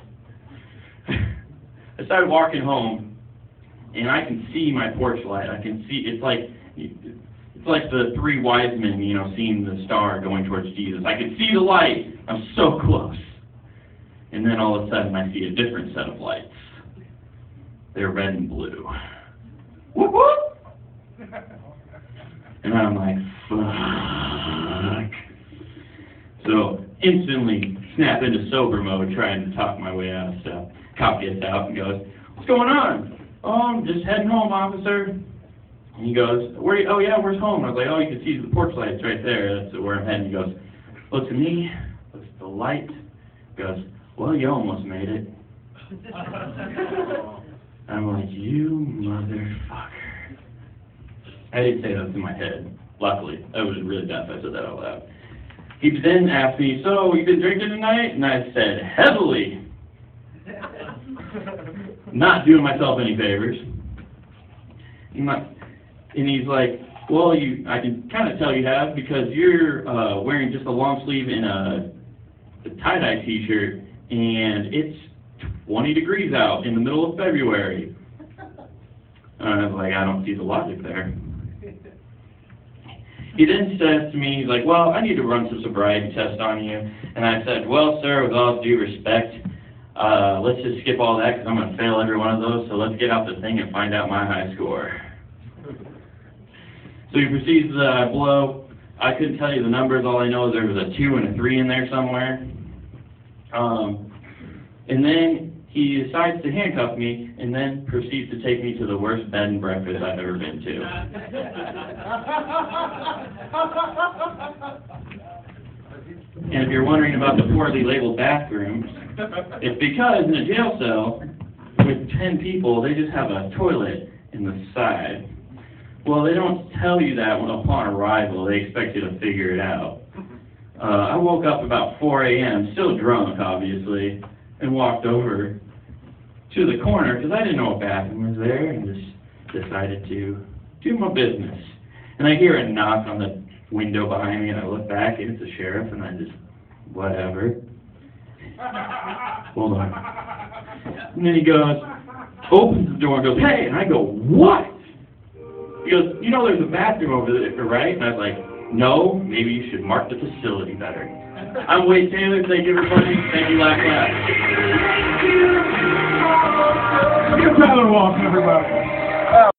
Speaker 3: I started walking home, and I can see my porch light. I can see, it's like the 3 wise men, seeing the star going towards Jesus. I can see the light. I'm so close. And then all of a sudden I see a different set of lights. They're red and blue. Whoop whoop! And I'm like, fuck. So instantly snap into sober mode, trying to talk my way out of stuff. Cop gets out and goes, "What's going on?" "Oh, I'm just heading home, officer." And he goes, "Oh yeah, where's home?" I was like, "Oh, you can see the porch lights right there. That's where I'm heading." He goes, looks at me, looks at the light, goes, "Well, you almost made it." I'm like, "You motherfucker." I didn't say that to my head. Luckily, that was really bad if I said that out loud. He then asked me, "So, you been drinking tonight?" And I said, "Heavily." Not doing myself any favors. And he's like, "Well, I can kind of tell you have, because you're wearing just a long sleeve and a tie-dye t-shirt, and it's 20 degrees out in the middle of February." And I was like, I don't see the logic there. He then says to me, he's like, "Well, I need to run some sobriety tests on you." And I said, "Well, sir, with all due respect, let's just skip all that, because I'm going to fail every one of those, so let's get out the thing and find out my high score." So he proceeds to blow. I couldn't tell you the numbers. All I know is there was a 2 and a 3 in there somewhere. And then he decides to handcuff me, and then proceeds to take me to the worst bed and breakfast I've ever been to. And if you're wondering about the poorly labeled bathrooms, it's because in a jail cell with 10 people, they just have a toilet in the side. Well, they don't tell you that upon arrival. They expect you to figure it out. I woke up about 4 a.m., still drunk, obviously, and walked over to the corner, because I didn't know a bathroom was there, and just decided to do my business. And I hear a knock on the window behind me, and I look back, and it's the sheriff, and I just, whatever. Hold on. And then he goes, opens the door and goes, "Hey," and I go, "What?" He goes, "You know there's a bathroom over there, right?" And I was like, "No, maybe you should mark the facility better." I'm Wade Taylor. Thank you, everybody. Thank you, Laugh Laugh.
Speaker 4: Give Tyler Walton, everybody.